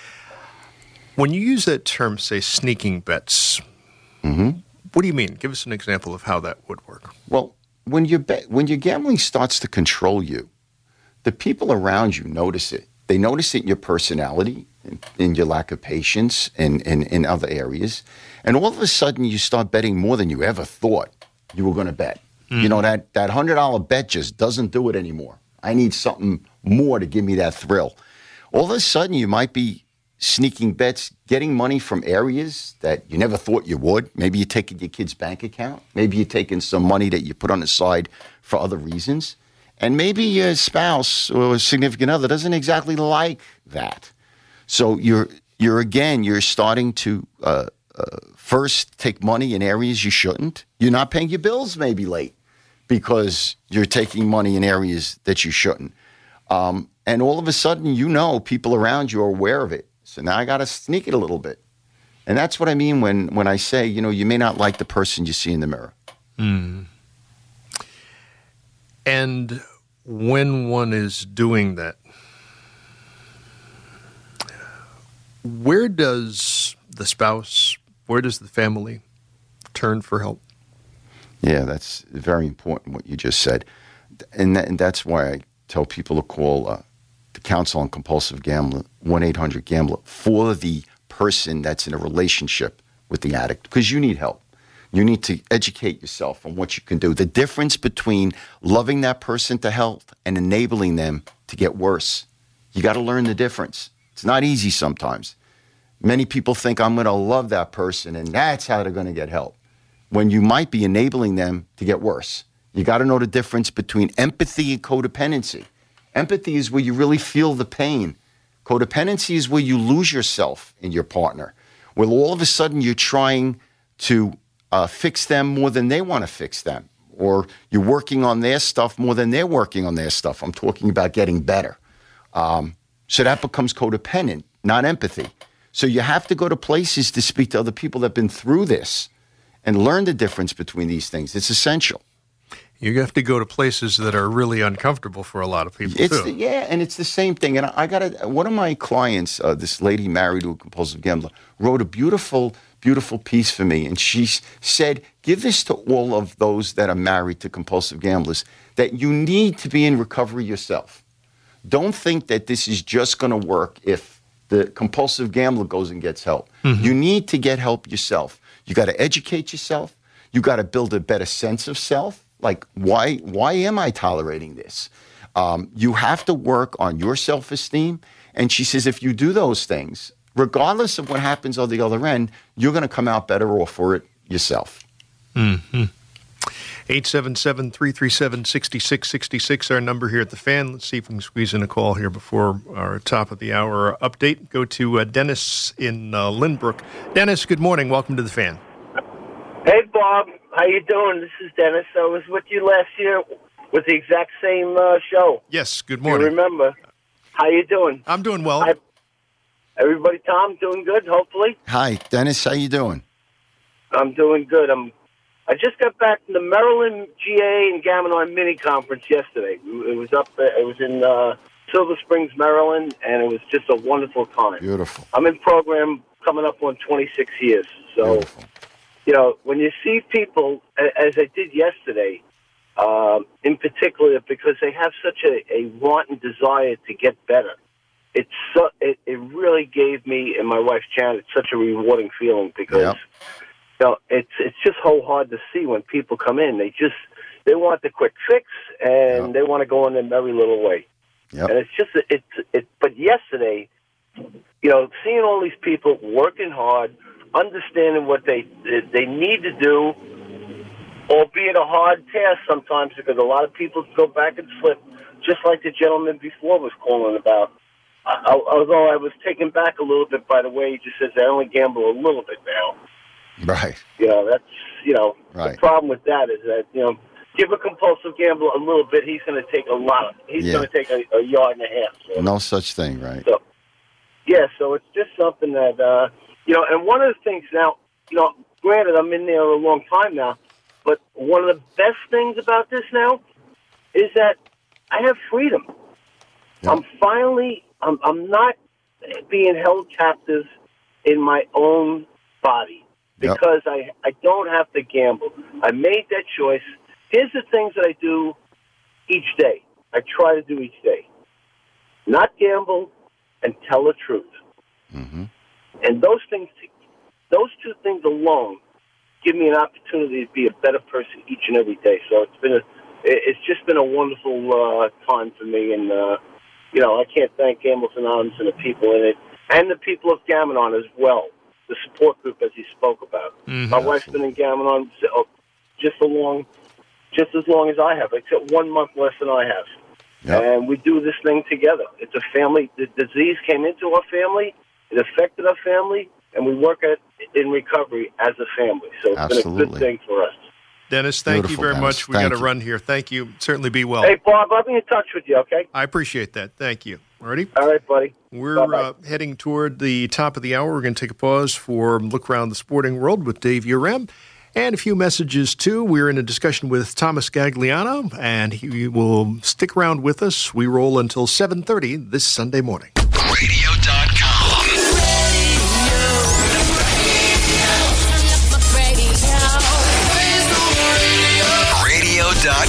When you use that term, say, sneaking bets, Mm-hmm. what do you mean? Give us an example of how that would work. Well, when your be- when your gambling starts to control you, the people around you notice it. They notice it in your personality, in, in your lack of patience, and in, in, in other areas. And all of a sudden, you start betting more than you ever thought you were going to bet. Mm. You know, that, that one hundred dollars bet just doesn't do it anymore. I need something more to give me that thrill. All of a sudden, you might be sneaking bets, getting money from areas that you never thought you would. Maybe you're taking your kid's bank account. Maybe you're taking some money that you put on the side for other reasons. And maybe your spouse or significant other doesn't exactly like that. So you're you're again you're starting to uh, uh, first take money in areas you shouldn't. You're not paying your bills maybe late because you're taking money in areas that you shouldn't. Um, and all of a sudden, you know, people around you are aware of it. So now I got to sneak it a little bit. And that's what I mean when, when I say, you know, you may not like the person you see in the mirror. Mm. And when one is doing that, where does the spouse, where does the family turn for help? Yeah, that's very important what you just said. And, that, and that's why I tell people to call uh, the Council on Compulsive Gambling, one eight hundred gambler, for the person that's in a relationship with the addict, because you need help. You need to educate yourself on what you can do. The difference between loving that person to health and enabling them to get worse. You got to learn the difference. It's not easy sometimes. Many people think I'm going to love that person and that's how they're going to get help, when you might be enabling them to get worse. You got to know the difference between empathy and codependency. Empathy is where you really feel the pain. Codependency is where you lose yourself in your partner, where all of a sudden you're trying to uh, fix them more than they want to fix them, or you're working on their stuff more than they're working on their stuff. I'm talking about getting better. Um, so that becomes codependent, not empathy. So you have to go to places to speak to other people that have been through this and learn the difference between these things. It's essential. You have to go to places that are really uncomfortable for a lot of people, it's too. The, yeah, and it's the same thing. And I, I got a, one of my clients, uh, this lady married to a compulsive gambler, wrote a beautiful, beautiful piece for me. And she said, give this to all of those that are married to compulsive gamblers, that you need to be in recovery yourself. Don't think that this is just going to work if the compulsive gambler goes and gets help. Mm-hmm. You need to get help yourself. You got to educate yourself. You got to build a better sense of self. Like, why why am I tolerating this? Um, you have to work on your self-esteem. And she says, if you do those things, regardless of what happens on the other end, you're going to come out better off for it yourself. Mm-hmm. eight seven seven, three three seven, six six six six, our number here at the Fan. Let's see if we can squeeze in a call here before our top of the hour update. Go to uh, Dennis in uh, Lynbrook. Dennis, good morning. Welcome to the Fan. Hey, Bob. How you doing? This is Dennis. I was with you last year with the exact same uh, show. Yes, good morning. You remember. How you doing? I'm doing well. I, everybody, Tom, doing good, hopefully? Hi, Dennis. How you doing? I'm doing good. I'm. I just got back from the Maryland G A and Gamma mini conference yesterday. It was up. It was in uh, Silver Springs, Maryland, and it was just a wonderful time. Beautiful. I'm in program coming up on twenty-six years. So, Beautiful. You know, when you see people, as I did yesterday, uh, in particular, because they have such a, a want and desire to get better, it's so, it, it really gave me and my wife Janet such a rewarding feeling because. Yep. You know, it's it's just so hard to see when people come in. They just they want the quick fix and yep. they want to go in their merry little way. Yep. And it's just it's it. But yesterday, you know, seeing all these people working hard, understanding what they they need to do, albeit a hard task sometimes because a lot of people go back and slip, just like the gentleman before was calling about. I, although I was taken back a little bit by the way he just says I only gamble a little bit now. Right. You know, that's, you know, right. The problem with that is that, you know, give a compulsive gambler a little bit, he's going to take a lot. He's yeah. going to take a, a yard and a half. So. No such thing, right? So, yeah, so it's just something that, uh, you know, and one of the things now, you know, granted, I'm in there a long time now, but one of the best things about this now is that I have freedom. Yep. I'm finally, I'm, I'm not being held captive in my own body. Because yep. I, I don't have to gamble. I made that choice. Here's the things that I do each day. I try to do each day. Not gamble and tell the truth. Mm-hmm. And those things, those two things alone give me an opportunity to be a better person each and every day. So it's been a, it's just been a wonderful uh, time for me. And, uh, you know, I can't thank Gamblers Anonymous and the people in it and the people of Gamanon as well. The support group, as he spoke about. Mm-hmm. My wife's been in Gamanon just as long, just as long as I have, except one month less than I have. Yep. and we do this thing together. It's a family. The disease came into our family. It affected our family, and we work at in recovery as a family. So it's Absolutely. been a good thing for us. Dennis, thank Beautiful, you very Dennis. much. We Thank got to you. run here. Thank you. Certainly be well. Hey, Bob, I'll be in touch with you, okay? I appreciate that. Thank you. Ready? All right, buddy. We're Bye-bye. uh, heading toward the top of the hour. We're going to take a pause for Look Around the Sporting World with Dave Urem. And a few messages, too. We're in a discussion with Thomas Gagliano, and he will stick around with us. We roll until seven thirty this Sunday morning. Radio dot com. Radio dot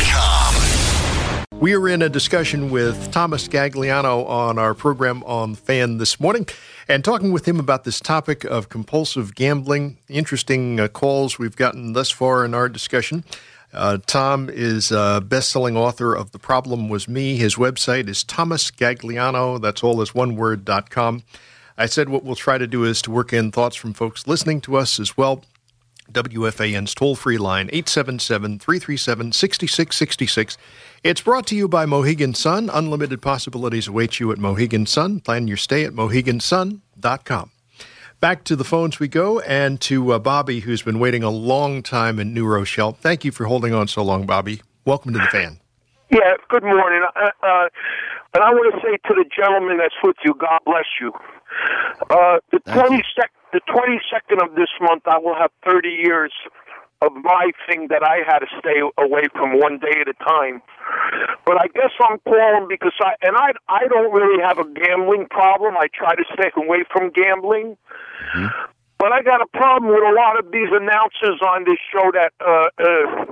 com. We are in a discussion with Thomas Gagliano on our program on The Fan this morning, and talking with him about this topic of compulsive gambling. Interesting uh, calls we've gotten thus far in our discussion. Uh, Tom is a best-selling author of The Problem Was Me. His website is Thomas Gagliano. That's all as one word, dot com. I said what we'll try to do is to work in thoughts from folks listening to us as well. W F A N's toll-free line, eight seven seven, three three seven, six six six six. It's brought to you by Mohegan Sun. Unlimited possibilities await you at Mohegan Sun. Plan your stay at Mohegan Sun dot com. Back to the phones we go, and to uh, Bobby, who's been waiting a long time in New Rochelle. Thank you for holding on so long, Bobby. Welcome to The Fan. Yeah, good morning. Uh, uh, and I want to say to the gentleman that's with you, God bless you. Uh, the twenty-second, the twenty-second of this month, I will have thirty years of my thing that I had to stay away from one day at a time. But I guess I'm calling because I and I I don't really have a gambling problem. I try to stay away from gambling. Mm-hmm. But I got a problem with a lot of these announcers on this show that uh, uh,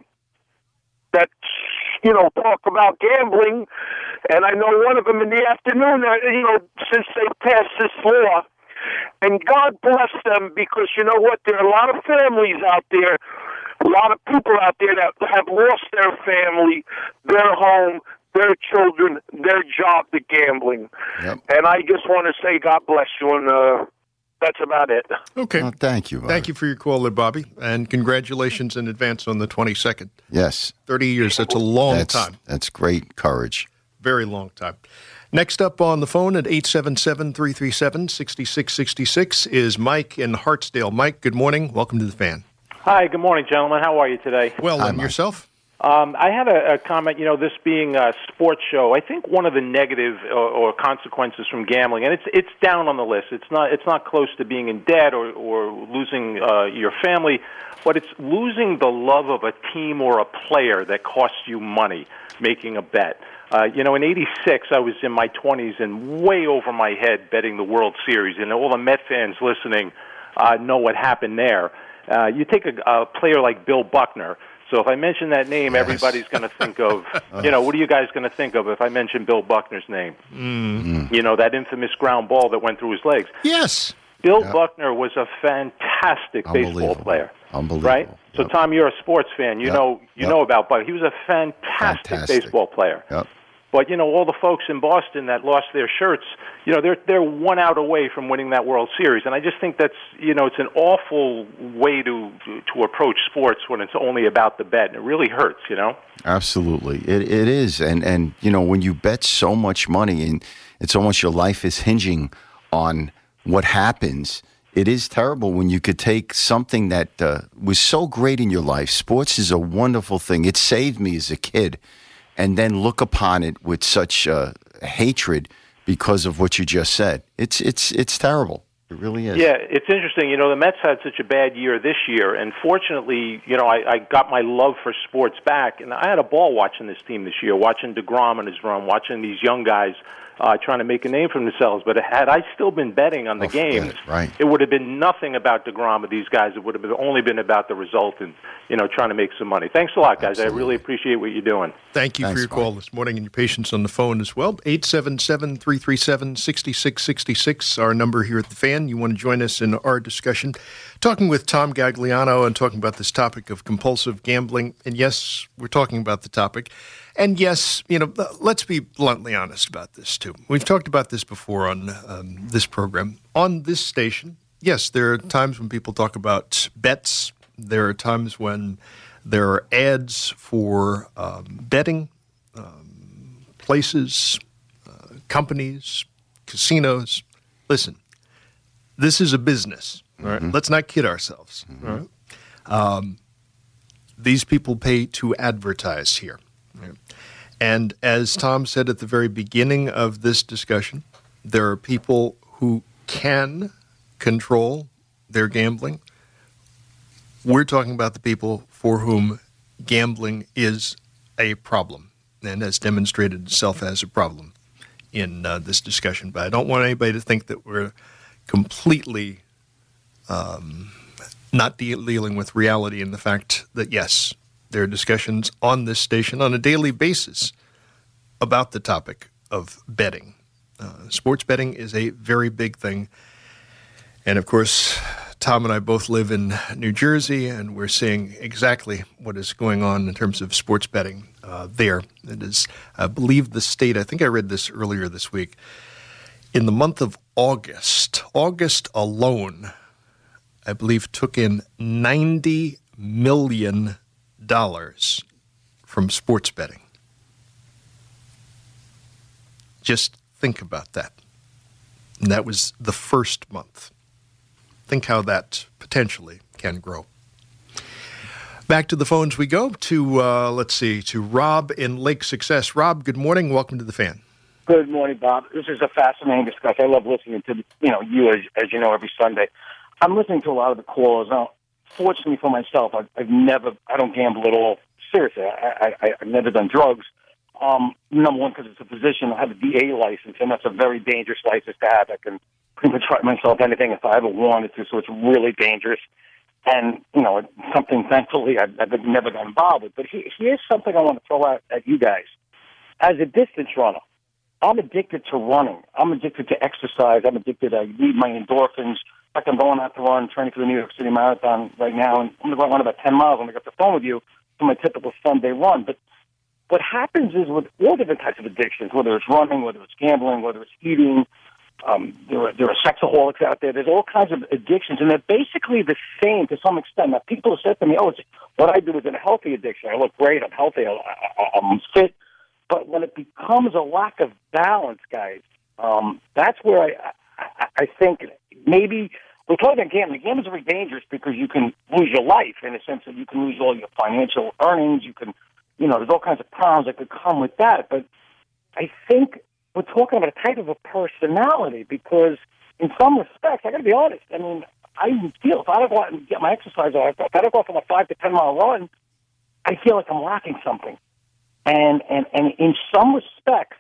that you know talk about gambling. And I know one of them in the afternoon, uh, you know, since they passed this law. And God bless them, because you know what? There are a lot of families out there, a lot of people out there that have lost their family, their home, their children, their job to gambling. Yep. And I just want to say God bless you, and uh, that's about it. Okay. Well, thank you, Bobby. Thank you for your call there, Bobby, and congratulations in advance on the twenty-second. Yes. thirty years, that's a long That's, time. that's great courage. Very long time. Next up on the phone at eight seven seven, three three seven, six six six six is Mike in Hartsdale. Mike, good morning. Welcome to The Fan. Hi, good morning, gentlemen. How are you today? Well, Hi, and Mike. yourself? Um, I had a, a comment, you know, this being a sports show, I think one of the negative or, or consequences from gambling, and it's it's down on the list. It's not it's not close to being in debt or, or losing uh, your family, but it's losing the love of a team or a player that costs you money, making a bet. Uh, you know, in eighty-six, I was in my twenties and way over my head betting the World Series, and all the Met fans listening uh, know what happened there. Uh, you take a, a player like Bill Buckner. So if I mention that name, yes. Everybody's going to think of, you know, what are you guys going to think of if I mention Bill Buckner's name? Mm. You know, that infamous ground ball that went through his legs. Yes. Bill Yep. Buckner was a fantastic baseball player. Unbelievable. Right? So, Yep. Tom, you're a sports fan. You Yep. know you Yep. know about Buckner. He was a fantastic, Fantastic. baseball player. Yep. But, you know, all the folks in Boston that lost their shirts, you know, they're they're one out away from winning that World Series. And I just think that's, you know, it's an awful way to to approach sports when it's only about the bet. And it really hurts, you know? Absolutely. It it is. And and you know, when you bet so much money and it's almost your life is hinging on what happens, it is terrible when you could take something that uh, was so great in your life. Sports is a wonderful thing. It saved me as a kid. And then look upon it with such uh, hatred because of what you just said. It's it's it's terrible. It really is. Yeah, it's interesting. You know, the Mets had such a bad year this year, and fortunately, you know, I, I got my love for sports back, and I had a ball watching this team this year, watching DeGrom and his run, watching these young guys uh, trying to make a name for themselves. But had I still been betting on the Oh, games, yeah, right. it would have been nothing about DeGrom or these guys. It would have been, only been about the result and, you know, trying to make some money. Thanks a lot, guys. Absolutely. I really appreciate what you're doing. Thank you Thanks, for your Mike. call this morning and your patience on the phone as well. eight seven seven, three three seven, six six six six, our number here at The Fan. You want to join us in our discussion, talking with Tom Gagliano and talking about this topic of compulsive gambling. And yes, we're talking about the topic. And yes, you know, let's be bluntly honest about this, too. We've talked about this before on um, this program. On this station, yes, there are times when people talk about bets. There are times when there are ads for um, betting. Um, places, uh, companies, casinos. Listen, this is a business. All right, mm-hmm. Let's not kid ourselves. Mm-hmm. All right? Um, these people pay to advertise here. Right? And as Tom said at the very beginning of this discussion, there are people who can control their gambling. We're talking about the people for whom gambling is a problem and has demonstrated itself as a problem in uh, this discussion. But I don't want anybody to think that we're completely um, not de- dealing with reality in the fact that, yes, there are discussions on this station on a daily basis about the topic of betting. Uh, sports betting is a very big thing. And, of course, Tom and I both live in New Jersey, and we're seeing exactly what is going on in terms of sports betting uh, there. It is, I believe, the state, I think I read this earlier this week, in the month of August, August alone, I believe, took in ninety million dollars from sports betting. Just think about that. And that was the first month. Think how that potentially can grow. Back to the phones we go to, uh, let's see, to Rob in Lake Success. Rob, good morning. Welcome to the Fan. Good morning, Bob. This is a fascinating discussion. I love listening to, you know, you as, as you know, every Sunday. I'm listening to a lot of the callers. Now, fortunately for myself, I've, I've never, I don't gamble at all. Seriously, I, I, I've never done drugs. Um, number one, because it's a physician. I have a D A license, and that's a very dangerous license to have. I can pretty much try myself anything if I ever wanted to, so it's really dangerous. And, you know, it's something, thankfully, I've, I've never got involved with. But he, here's something I want to throw out at you guys. As a distance runner, I'm addicted to running. I'm addicted to exercise. I'm addicted. I need my endorphins. Like I'm going out to run, training for the New York City Marathon right now, and I'm going to run about ten miles. I'm going to get the phone with you for my typical Sunday run. But what happens is with all different types of addictions, whether it's running, whether it's gambling, whether it's eating, um, there are there are sexaholics out there. There's all kinds of addictions, and they're basically the same to some extent. Now, people have said to me, "Oh, it's, what I do is a healthy addiction. I look great. I'm healthy. I, I, I'm fit." But when it becomes a lack of balance, guys, um, that's where I, I, I think maybe we're talking about gambling. Gambling is very dangerous because you can lose your life in the sense that you can lose all your financial earnings. You can, you know, there's all kinds of problems that could come with that. But I think we're talking about a type of a personality because in some respects, I got to be honest, I mean, I feel if I don't go out and get my exercise on, if I don't go out on a five to ten mile run, I feel like I'm lacking something. And, and, and in some respects,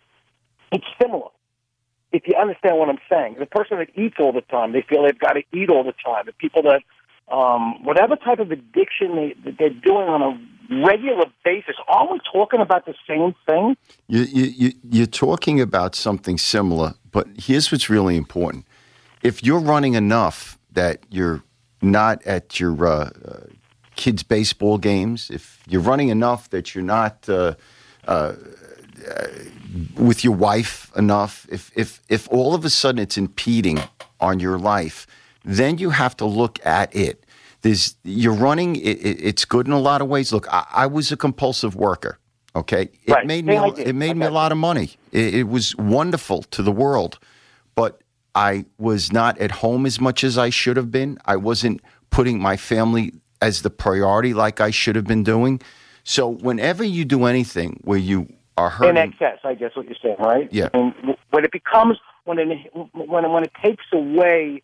it's similar. If you understand what I'm saying, the person that eats all the time, they feel they've got to eat all the time. The people that, um, whatever type of addiction they, that they're doing on a regular basis, are we talking about the same thing? You, you, you, you're talking about something similar, but here's what's really important. If you're running enough that you're not at your uh, uh, kids' baseball games, if you're running enough that you're not uh, uh, uh, with your wife enough, if, if, if all of a sudden it's impeding on your life, then you have to look at it. There's, you're running, it, it, it's good in a lot of ways. Look, I, I was a compulsive worker, okay? It right. made me yeah, it made okay. me a lot of money. It, it was wonderful to the world, but I was not at home as much as I should have been. I wasn't putting my family as the priority like I should have been doing. So whenever you do anything where you are hurting... In excess, I guess what you're saying, right? Yeah. And when it becomes, when it, when, when it takes away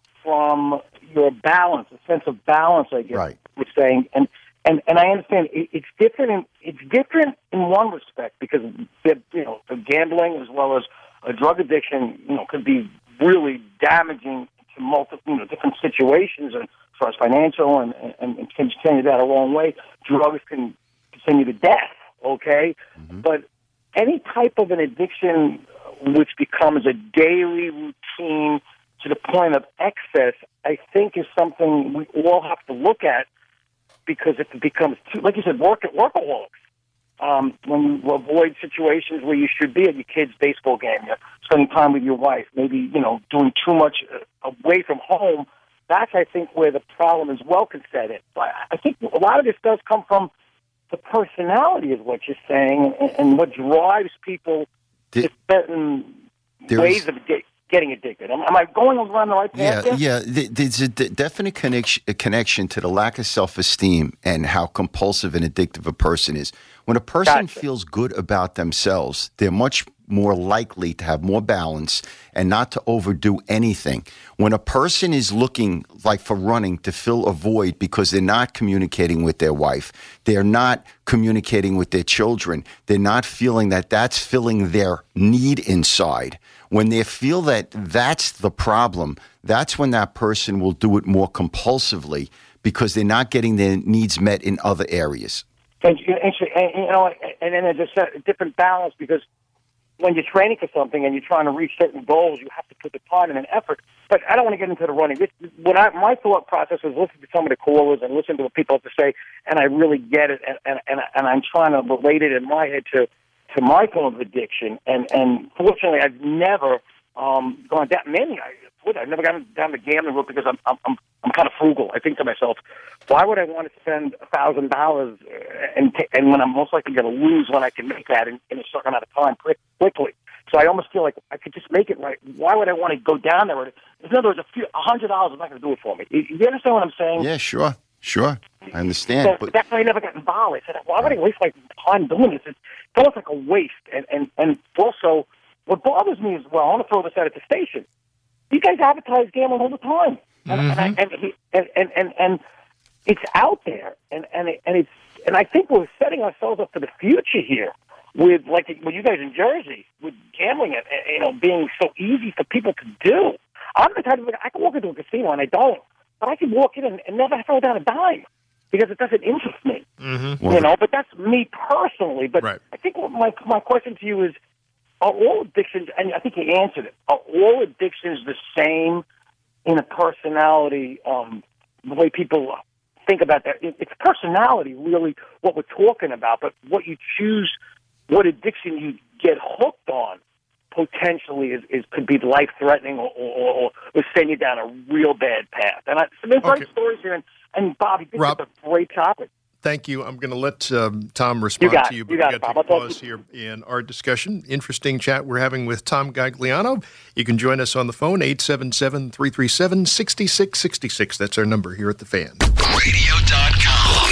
from your balance, a sense of balance, I guess right. you're saying, and, and, and I understand it, it's different in, it's different in one respect because, you know, the gambling as well as a drug addiction, you know, could be really damaging to multiple, you know, different situations and as far as financial and, and, and can send you that a long way. Drugs can send you to death, okay? Mm-hmm. But any type of an addiction which becomes a daily routine to the point of excess, I think is something we all have to look at because if it becomes too, like you said, work workaholics. Um, when you avoid situations where you should be at your kid's baseball game, you're spending time with your wife, maybe, you know, doing too much away from home, that's, I think, where the problem is well considered. But I think a lot of this does come from the personality is what you're saying, and, and what drives people Did, to certain ways of get, getting addicted. Am, am I going around the right path? Yeah, here? yeah. There's a d- definite connection, a connection to the lack of self-esteem and how compulsive and addictive a person is. When a person Gotcha. feels good about themselves, they're much more likely to have more balance and not to overdo anything. When a person is looking like for running to fill a void because they're not communicating with their wife, they're not communicating with their children, they're not feeling that that's filling their need inside. When they feel that that's the problem, that's when that person will do it more compulsively because they're not getting their needs met in other areas. And, you know, and then there's a different balance because when you're training for something and you're trying to reach certain goals, you have to put the time and an effort. But I don't want to get into the running. This, when I, my thought process was listen to some of the callers and listen to what people have to say, and I really get it, and, and, and, and I'm trying to relate it in my head to, to my form of addiction. And, and fortunately, I've never um, gone down many. I, I've never gone down the gambling route because I'm, I'm, I'm, I'm kind of frugal. I think to myself, why would I want to spend a thousand dollars and t- and when I'm most likely going to lose when I can make that in, in a certain amount of time quick, quickly? So I almost feel like I could just make it right. Why would I want to go down there? In other words, a few, a hundred dollars is not going to do it for me. You, you understand what I'm saying? Yeah, sure, sure. I understand. So but that's why I never got involved. I said, why would I waste my time doing this? It's almost like a waste. And and and also, what bothers me is, well, I want to throw this out at the station. You guys advertise gambling all the time, and Mm-hmm. and, I, and, he, and and and and it's out there, and and it, and it's and I think we're setting ourselves up for the future here with like with you guys in Jersey with gambling, and you know, being so easy for people to do. I'm the type of I can walk into a casino and I don't, but I can walk in and, and never throw down a dime because it doesn't interest me. Mm-hmm. You know, but that's me personally. But Right. I think what my my question to you is: are all addictions? And I think you answered it. Are all addictions the same in a personality? Um, the way people think about that, it, it's personality, really, what we're talking about. But what you choose, what addiction you get hooked on, potentially is, is could be life threatening or, or, or, or send you down a real bad path. And I, there's great Okay. stories here. And, and Bobby, this Rob. is a great topic. Thank you. I'm going to let um, Tom respond You got to you, it. but You we got got it, to Bob. take a I'll talk pause to here in our discussion. Interesting chat we're having with Tom Gagliano. You can join us on the phone, eight seven seven, three three seven, six six six six. That's our number here at The Fan. radio dot com.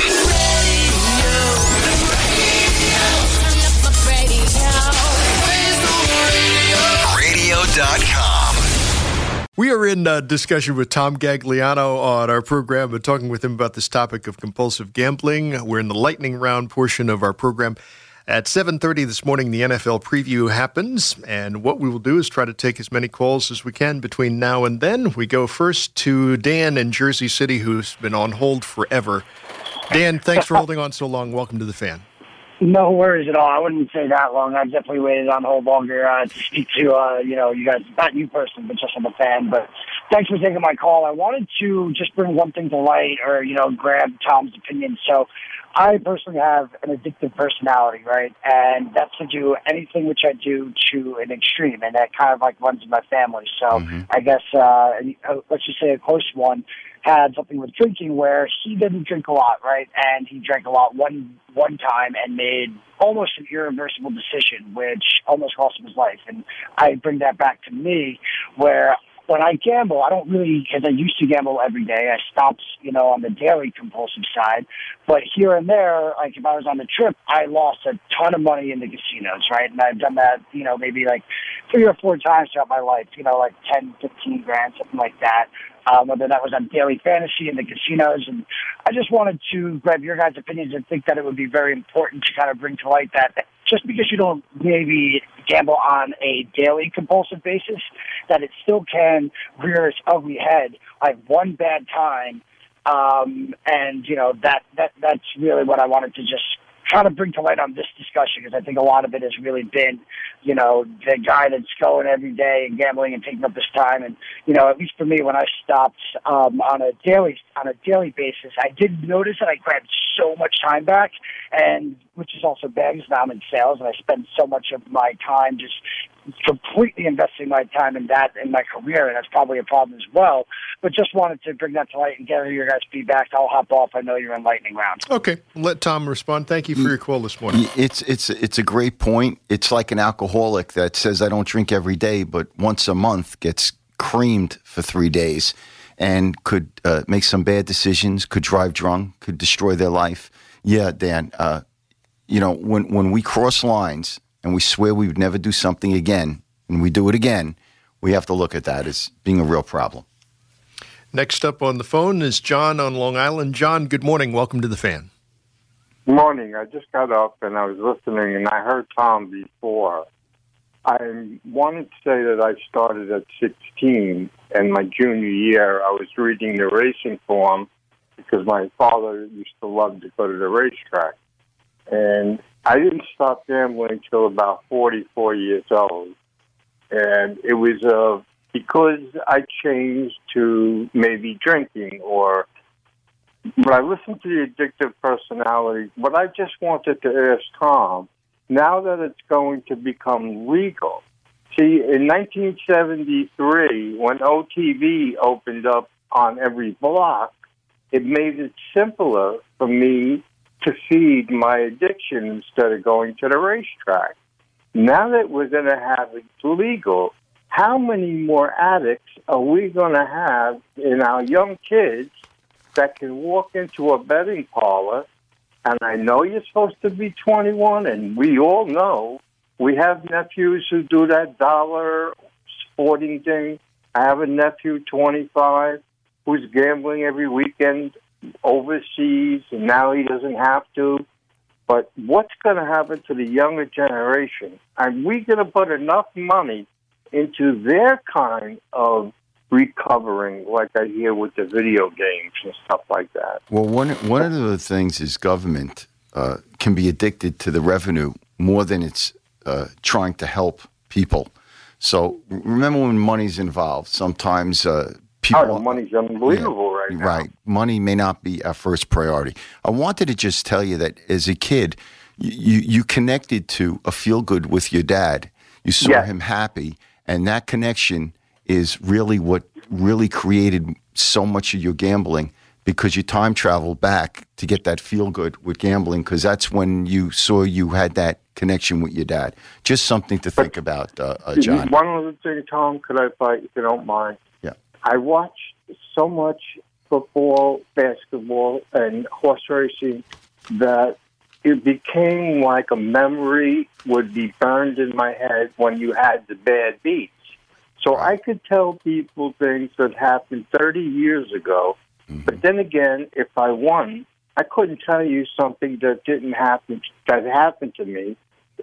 radio dot com. We are in uh, discussion with Tom Gagliano on our program. We're talking with him about this topic of compulsive gambling. We're in the lightning round portion of our program. At seven thirty this morning, the N F L preview happens, and what we will do is try to take as many calls as we can between now and then. We go first to Dan in Jersey City, who's been on hold forever. Dan, thanks for holding on so long. Welcome to The Fan. No worries at all. I wouldn't say that long. I definitely waited on hold longer uh, to speak to, uh, you know, you guys, not you personally, but just on the fan. But thanks for taking my call. I wanted to just bring one thing to light or, you know, grab Tom's opinion. So I personally have an addictive personality, right? And that's to do anything which I do to an extreme. And that kind of like runs in my family. So Mm-hmm. I guess, uh, let's just say a close one had something with drinking where he didn't drink a lot, right? And he drank a lot one one time and made almost an irreversible decision, which almost cost him his life. And I bring that back to me, where when I gamble, I don't really, because I used to gamble every day. I stopped, you know, on the daily compulsive side. But here and there, like if I was on the trip, I lost a ton of money in the casinos, right? And I've done that, you know, maybe like three or four times throughout my life, you know, like ten, fifteen grand, something like that. Um, whether that was on Daily Fantasy in the casinos. And I just wanted to grab your guys' opinions and think that it would be very important to kind of bring to light that just because you don't maybe gamble on a daily compulsive basis, that it still can rear its ugly head like one bad time. Um, and, you know, that, that that's really what I wanted to just try to bring to light on this discussion, because I think a lot of it has really been, you know, the guy that's going every day and gambling and taking up his time. And, you know, at least for me, when I stopped um, on a daily on a daily basis, I did notice that I grabbed so much time back, and which is also bad because now I'm in sales and I spend so much of my time just completely investing my time in that in my career, and that's probably a problem as well. But just wanted to bring that to light and get your guys' feedback. I'll hop off. I know you're in lightning round. Okay, let Tom respond. Thank you for your call this morning. It's it's it's a great point. It's like an alcoholic that says I don't drink every day, but once a month gets creamed for three days, and could uh, make some bad decisions, could drive drunk, could destroy their life. Yeah, Dan. Uh, you know, when when we cross lines and we swear we would never do something again, and we do it again, we have to look at that as being a real problem. Next up on the phone is John on Long Island. John, good morning. Welcome to the Fan. Morning. I just got up and I was listening, and I heard Tom before. I wanted to say that I started at sixteen, and my junior year I was reading the racing form because my father used to love to go to the racetrack. And I didn't stop gambling until about forty-four years old. And it was uh, because I changed to maybe drinking, or when I listened to the addictive personality, what I just wanted to ask Tom, now that it's going to become legal. See, in nineteen seventy-three, when O T V opened up on every block, it made it simpler for me to feed my addiction instead of going to the racetrack. Now that we're going to have it legal, how many more addicts are we going to have in our young kids that can walk into a betting parlor? And I know you're supposed to be twenty-one, and we all know we have nephews who do that dollar sporting thing. I have a nephew, twenty-five, who's gambling every weekend overseas, and now he doesn't have to. But what's going to happen to the younger generation? Are we going to put enough money into their kind of recovering, like I hear with the video games and stuff like that? Well, one one of the things is government uh, can be addicted to the revenue more than it's uh, trying to help people. So remember when money's involved, sometimes uh, people... Oh, the money's unbelievable yeah, right now. Right. Money may not be our first priority. I wanted to just tell you that as a kid, you, you connected to a feel-good with your dad. You saw Yeah. him happy, and that connection is really what really created so much of your gambling, because you time traveled back to get that feel-good with gambling, because that's when you saw you had that connection with your dad. Just something to think about, uh, uh, John. One other thing, Tom, could I fight, if you don't mind? Yeah. I watch so much football, basketball, and horse racing that it became like a memory would be burned in my head when you had the bad beats. So I could tell people things that happened thirty years ago, mm-hmm. but then again, if I won, I couldn't tell you something that didn't happen, that happened to me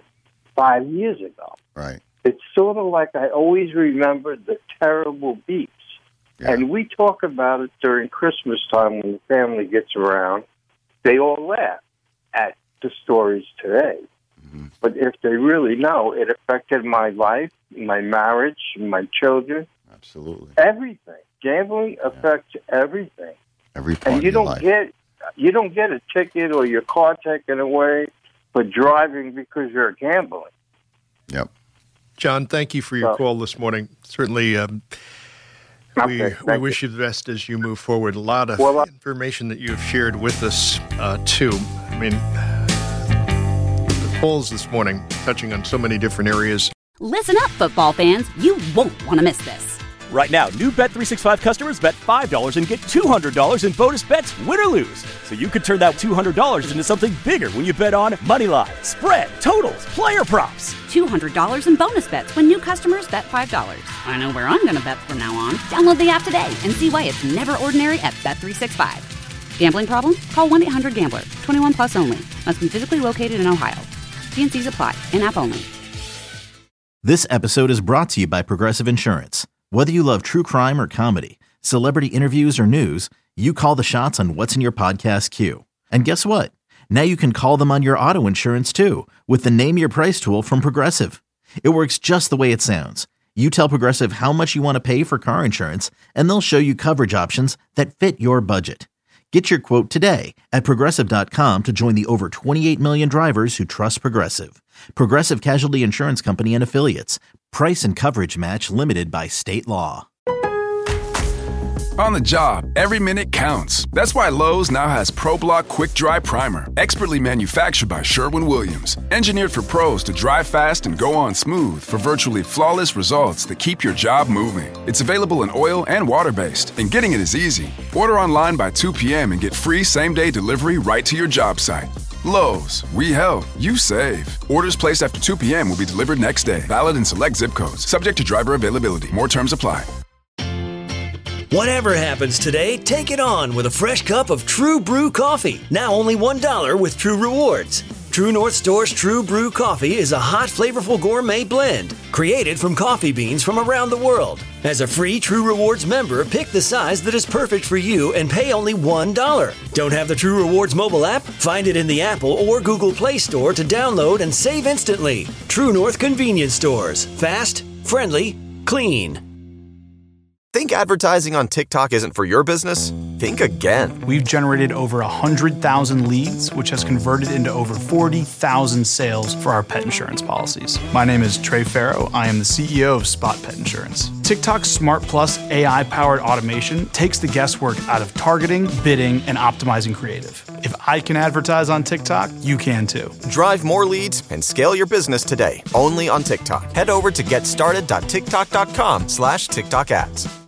five years ago. Right. It's sort of like I always remember the terrible beats. Yeah. And we talk about it during Christmas time when the family gets around. They all laugh at the stories today. Mm-hmm. But if they really know, it affected my life, my marriage, my children. Absolutely. Everything. Gambling yeah. affects everything. Every part and you of your don't life. get you don't get a ticket or your car taken away for driving because you're gambling. Yep. John, thank you for your So, call this morning. Certainly, um, we, Okay, we thank wish you the best as you move forward. A lot of Well, uh, information that you have shared with us, uh, too. I mean, the calls this morning touching on so many different areas. Listen up, football fans. You won't want to miss this. Right now, new Bet three sixty-five customers bet five dollars and get two hundred dollars in bonus bets, win or lose. So you could turn that two hundred dollars into something bigger when you bet on moneyline, spread, totals, player props. two hundred dollars in bonus bets when new customers bet five dollars. I know where I'm going to bet from now on. Download the app today and see why it's never ordinary at Bet three sixty-five. Gambling problem? Call one eight hundred gambler. twenty-one plus only. Must be physically located in Ohio. T and C's apply. In-app only. This episode is brought to you by Progressive Insurance. Whether you love true crime or comedy, celebrity interviews or news, you call the shots on what's in your podcast queue. And guess what? Now you can call them on your auto insurance too, with the Name Your Price tool from Progressive. It works just the way it sounds. You tell Progressive how much you want to pay for car insurance, and they'll show you coverage options that fit your budget. Get your quote today at Progressive dot com to join the over twenty-eight million drivers who trust Progressive. Progressive Casualty Insurance Company and Affiliates. Price and coverage match limited by state law. On the job, every minute counts. That's why Lowe's now has ProBlock Quick Dry Primer, expertly manufactured by Sherwin-Williams. Engineered for pros to dry fast and go on smooth for virtually flawless results that keep your job moving. It's available in oil and water-based, and getting it is easy. Order online by two p.m. and get free same-day delivery right to your job site. Lowe's, we help, you save. Orders placed after two p.m. will be delivered next day. Valid in select zip codes. Subject to driver availability. More terms apply. Whatever happens today, take it on with a fresh cup of True Brew coffee. Now only one dollar with True Rewards. True North Store's True Brew coffee is a hot, flavorful gourmet blend created from coffee beans from around the world. As a free True Rewards member, pick the size that is perfect for you and pay only one dollar. Don't have the True Rewards mobile app? Find it in the Apple or Google Play Store to download and save instantly. True North Convenience Stores. Fast, friendly, clean. Think advertising on TikTok isn't for your business? Think again. We've generated over one hundred thousand leads, which has converted into over forty thousand sales for our pet insurance policies. My name is Trey Farrow. I am the C E O of Spot Pet Insurance. TikTok's Smart Plus A I-powered automation takes the guesswork out of targeting, bidding, and optimizing creative. If I can advertise on TikTok, you can too. Drive more leads and scale your business today, only on TikTok. Head over to getstarted.tiktok.com slash TikTok ads.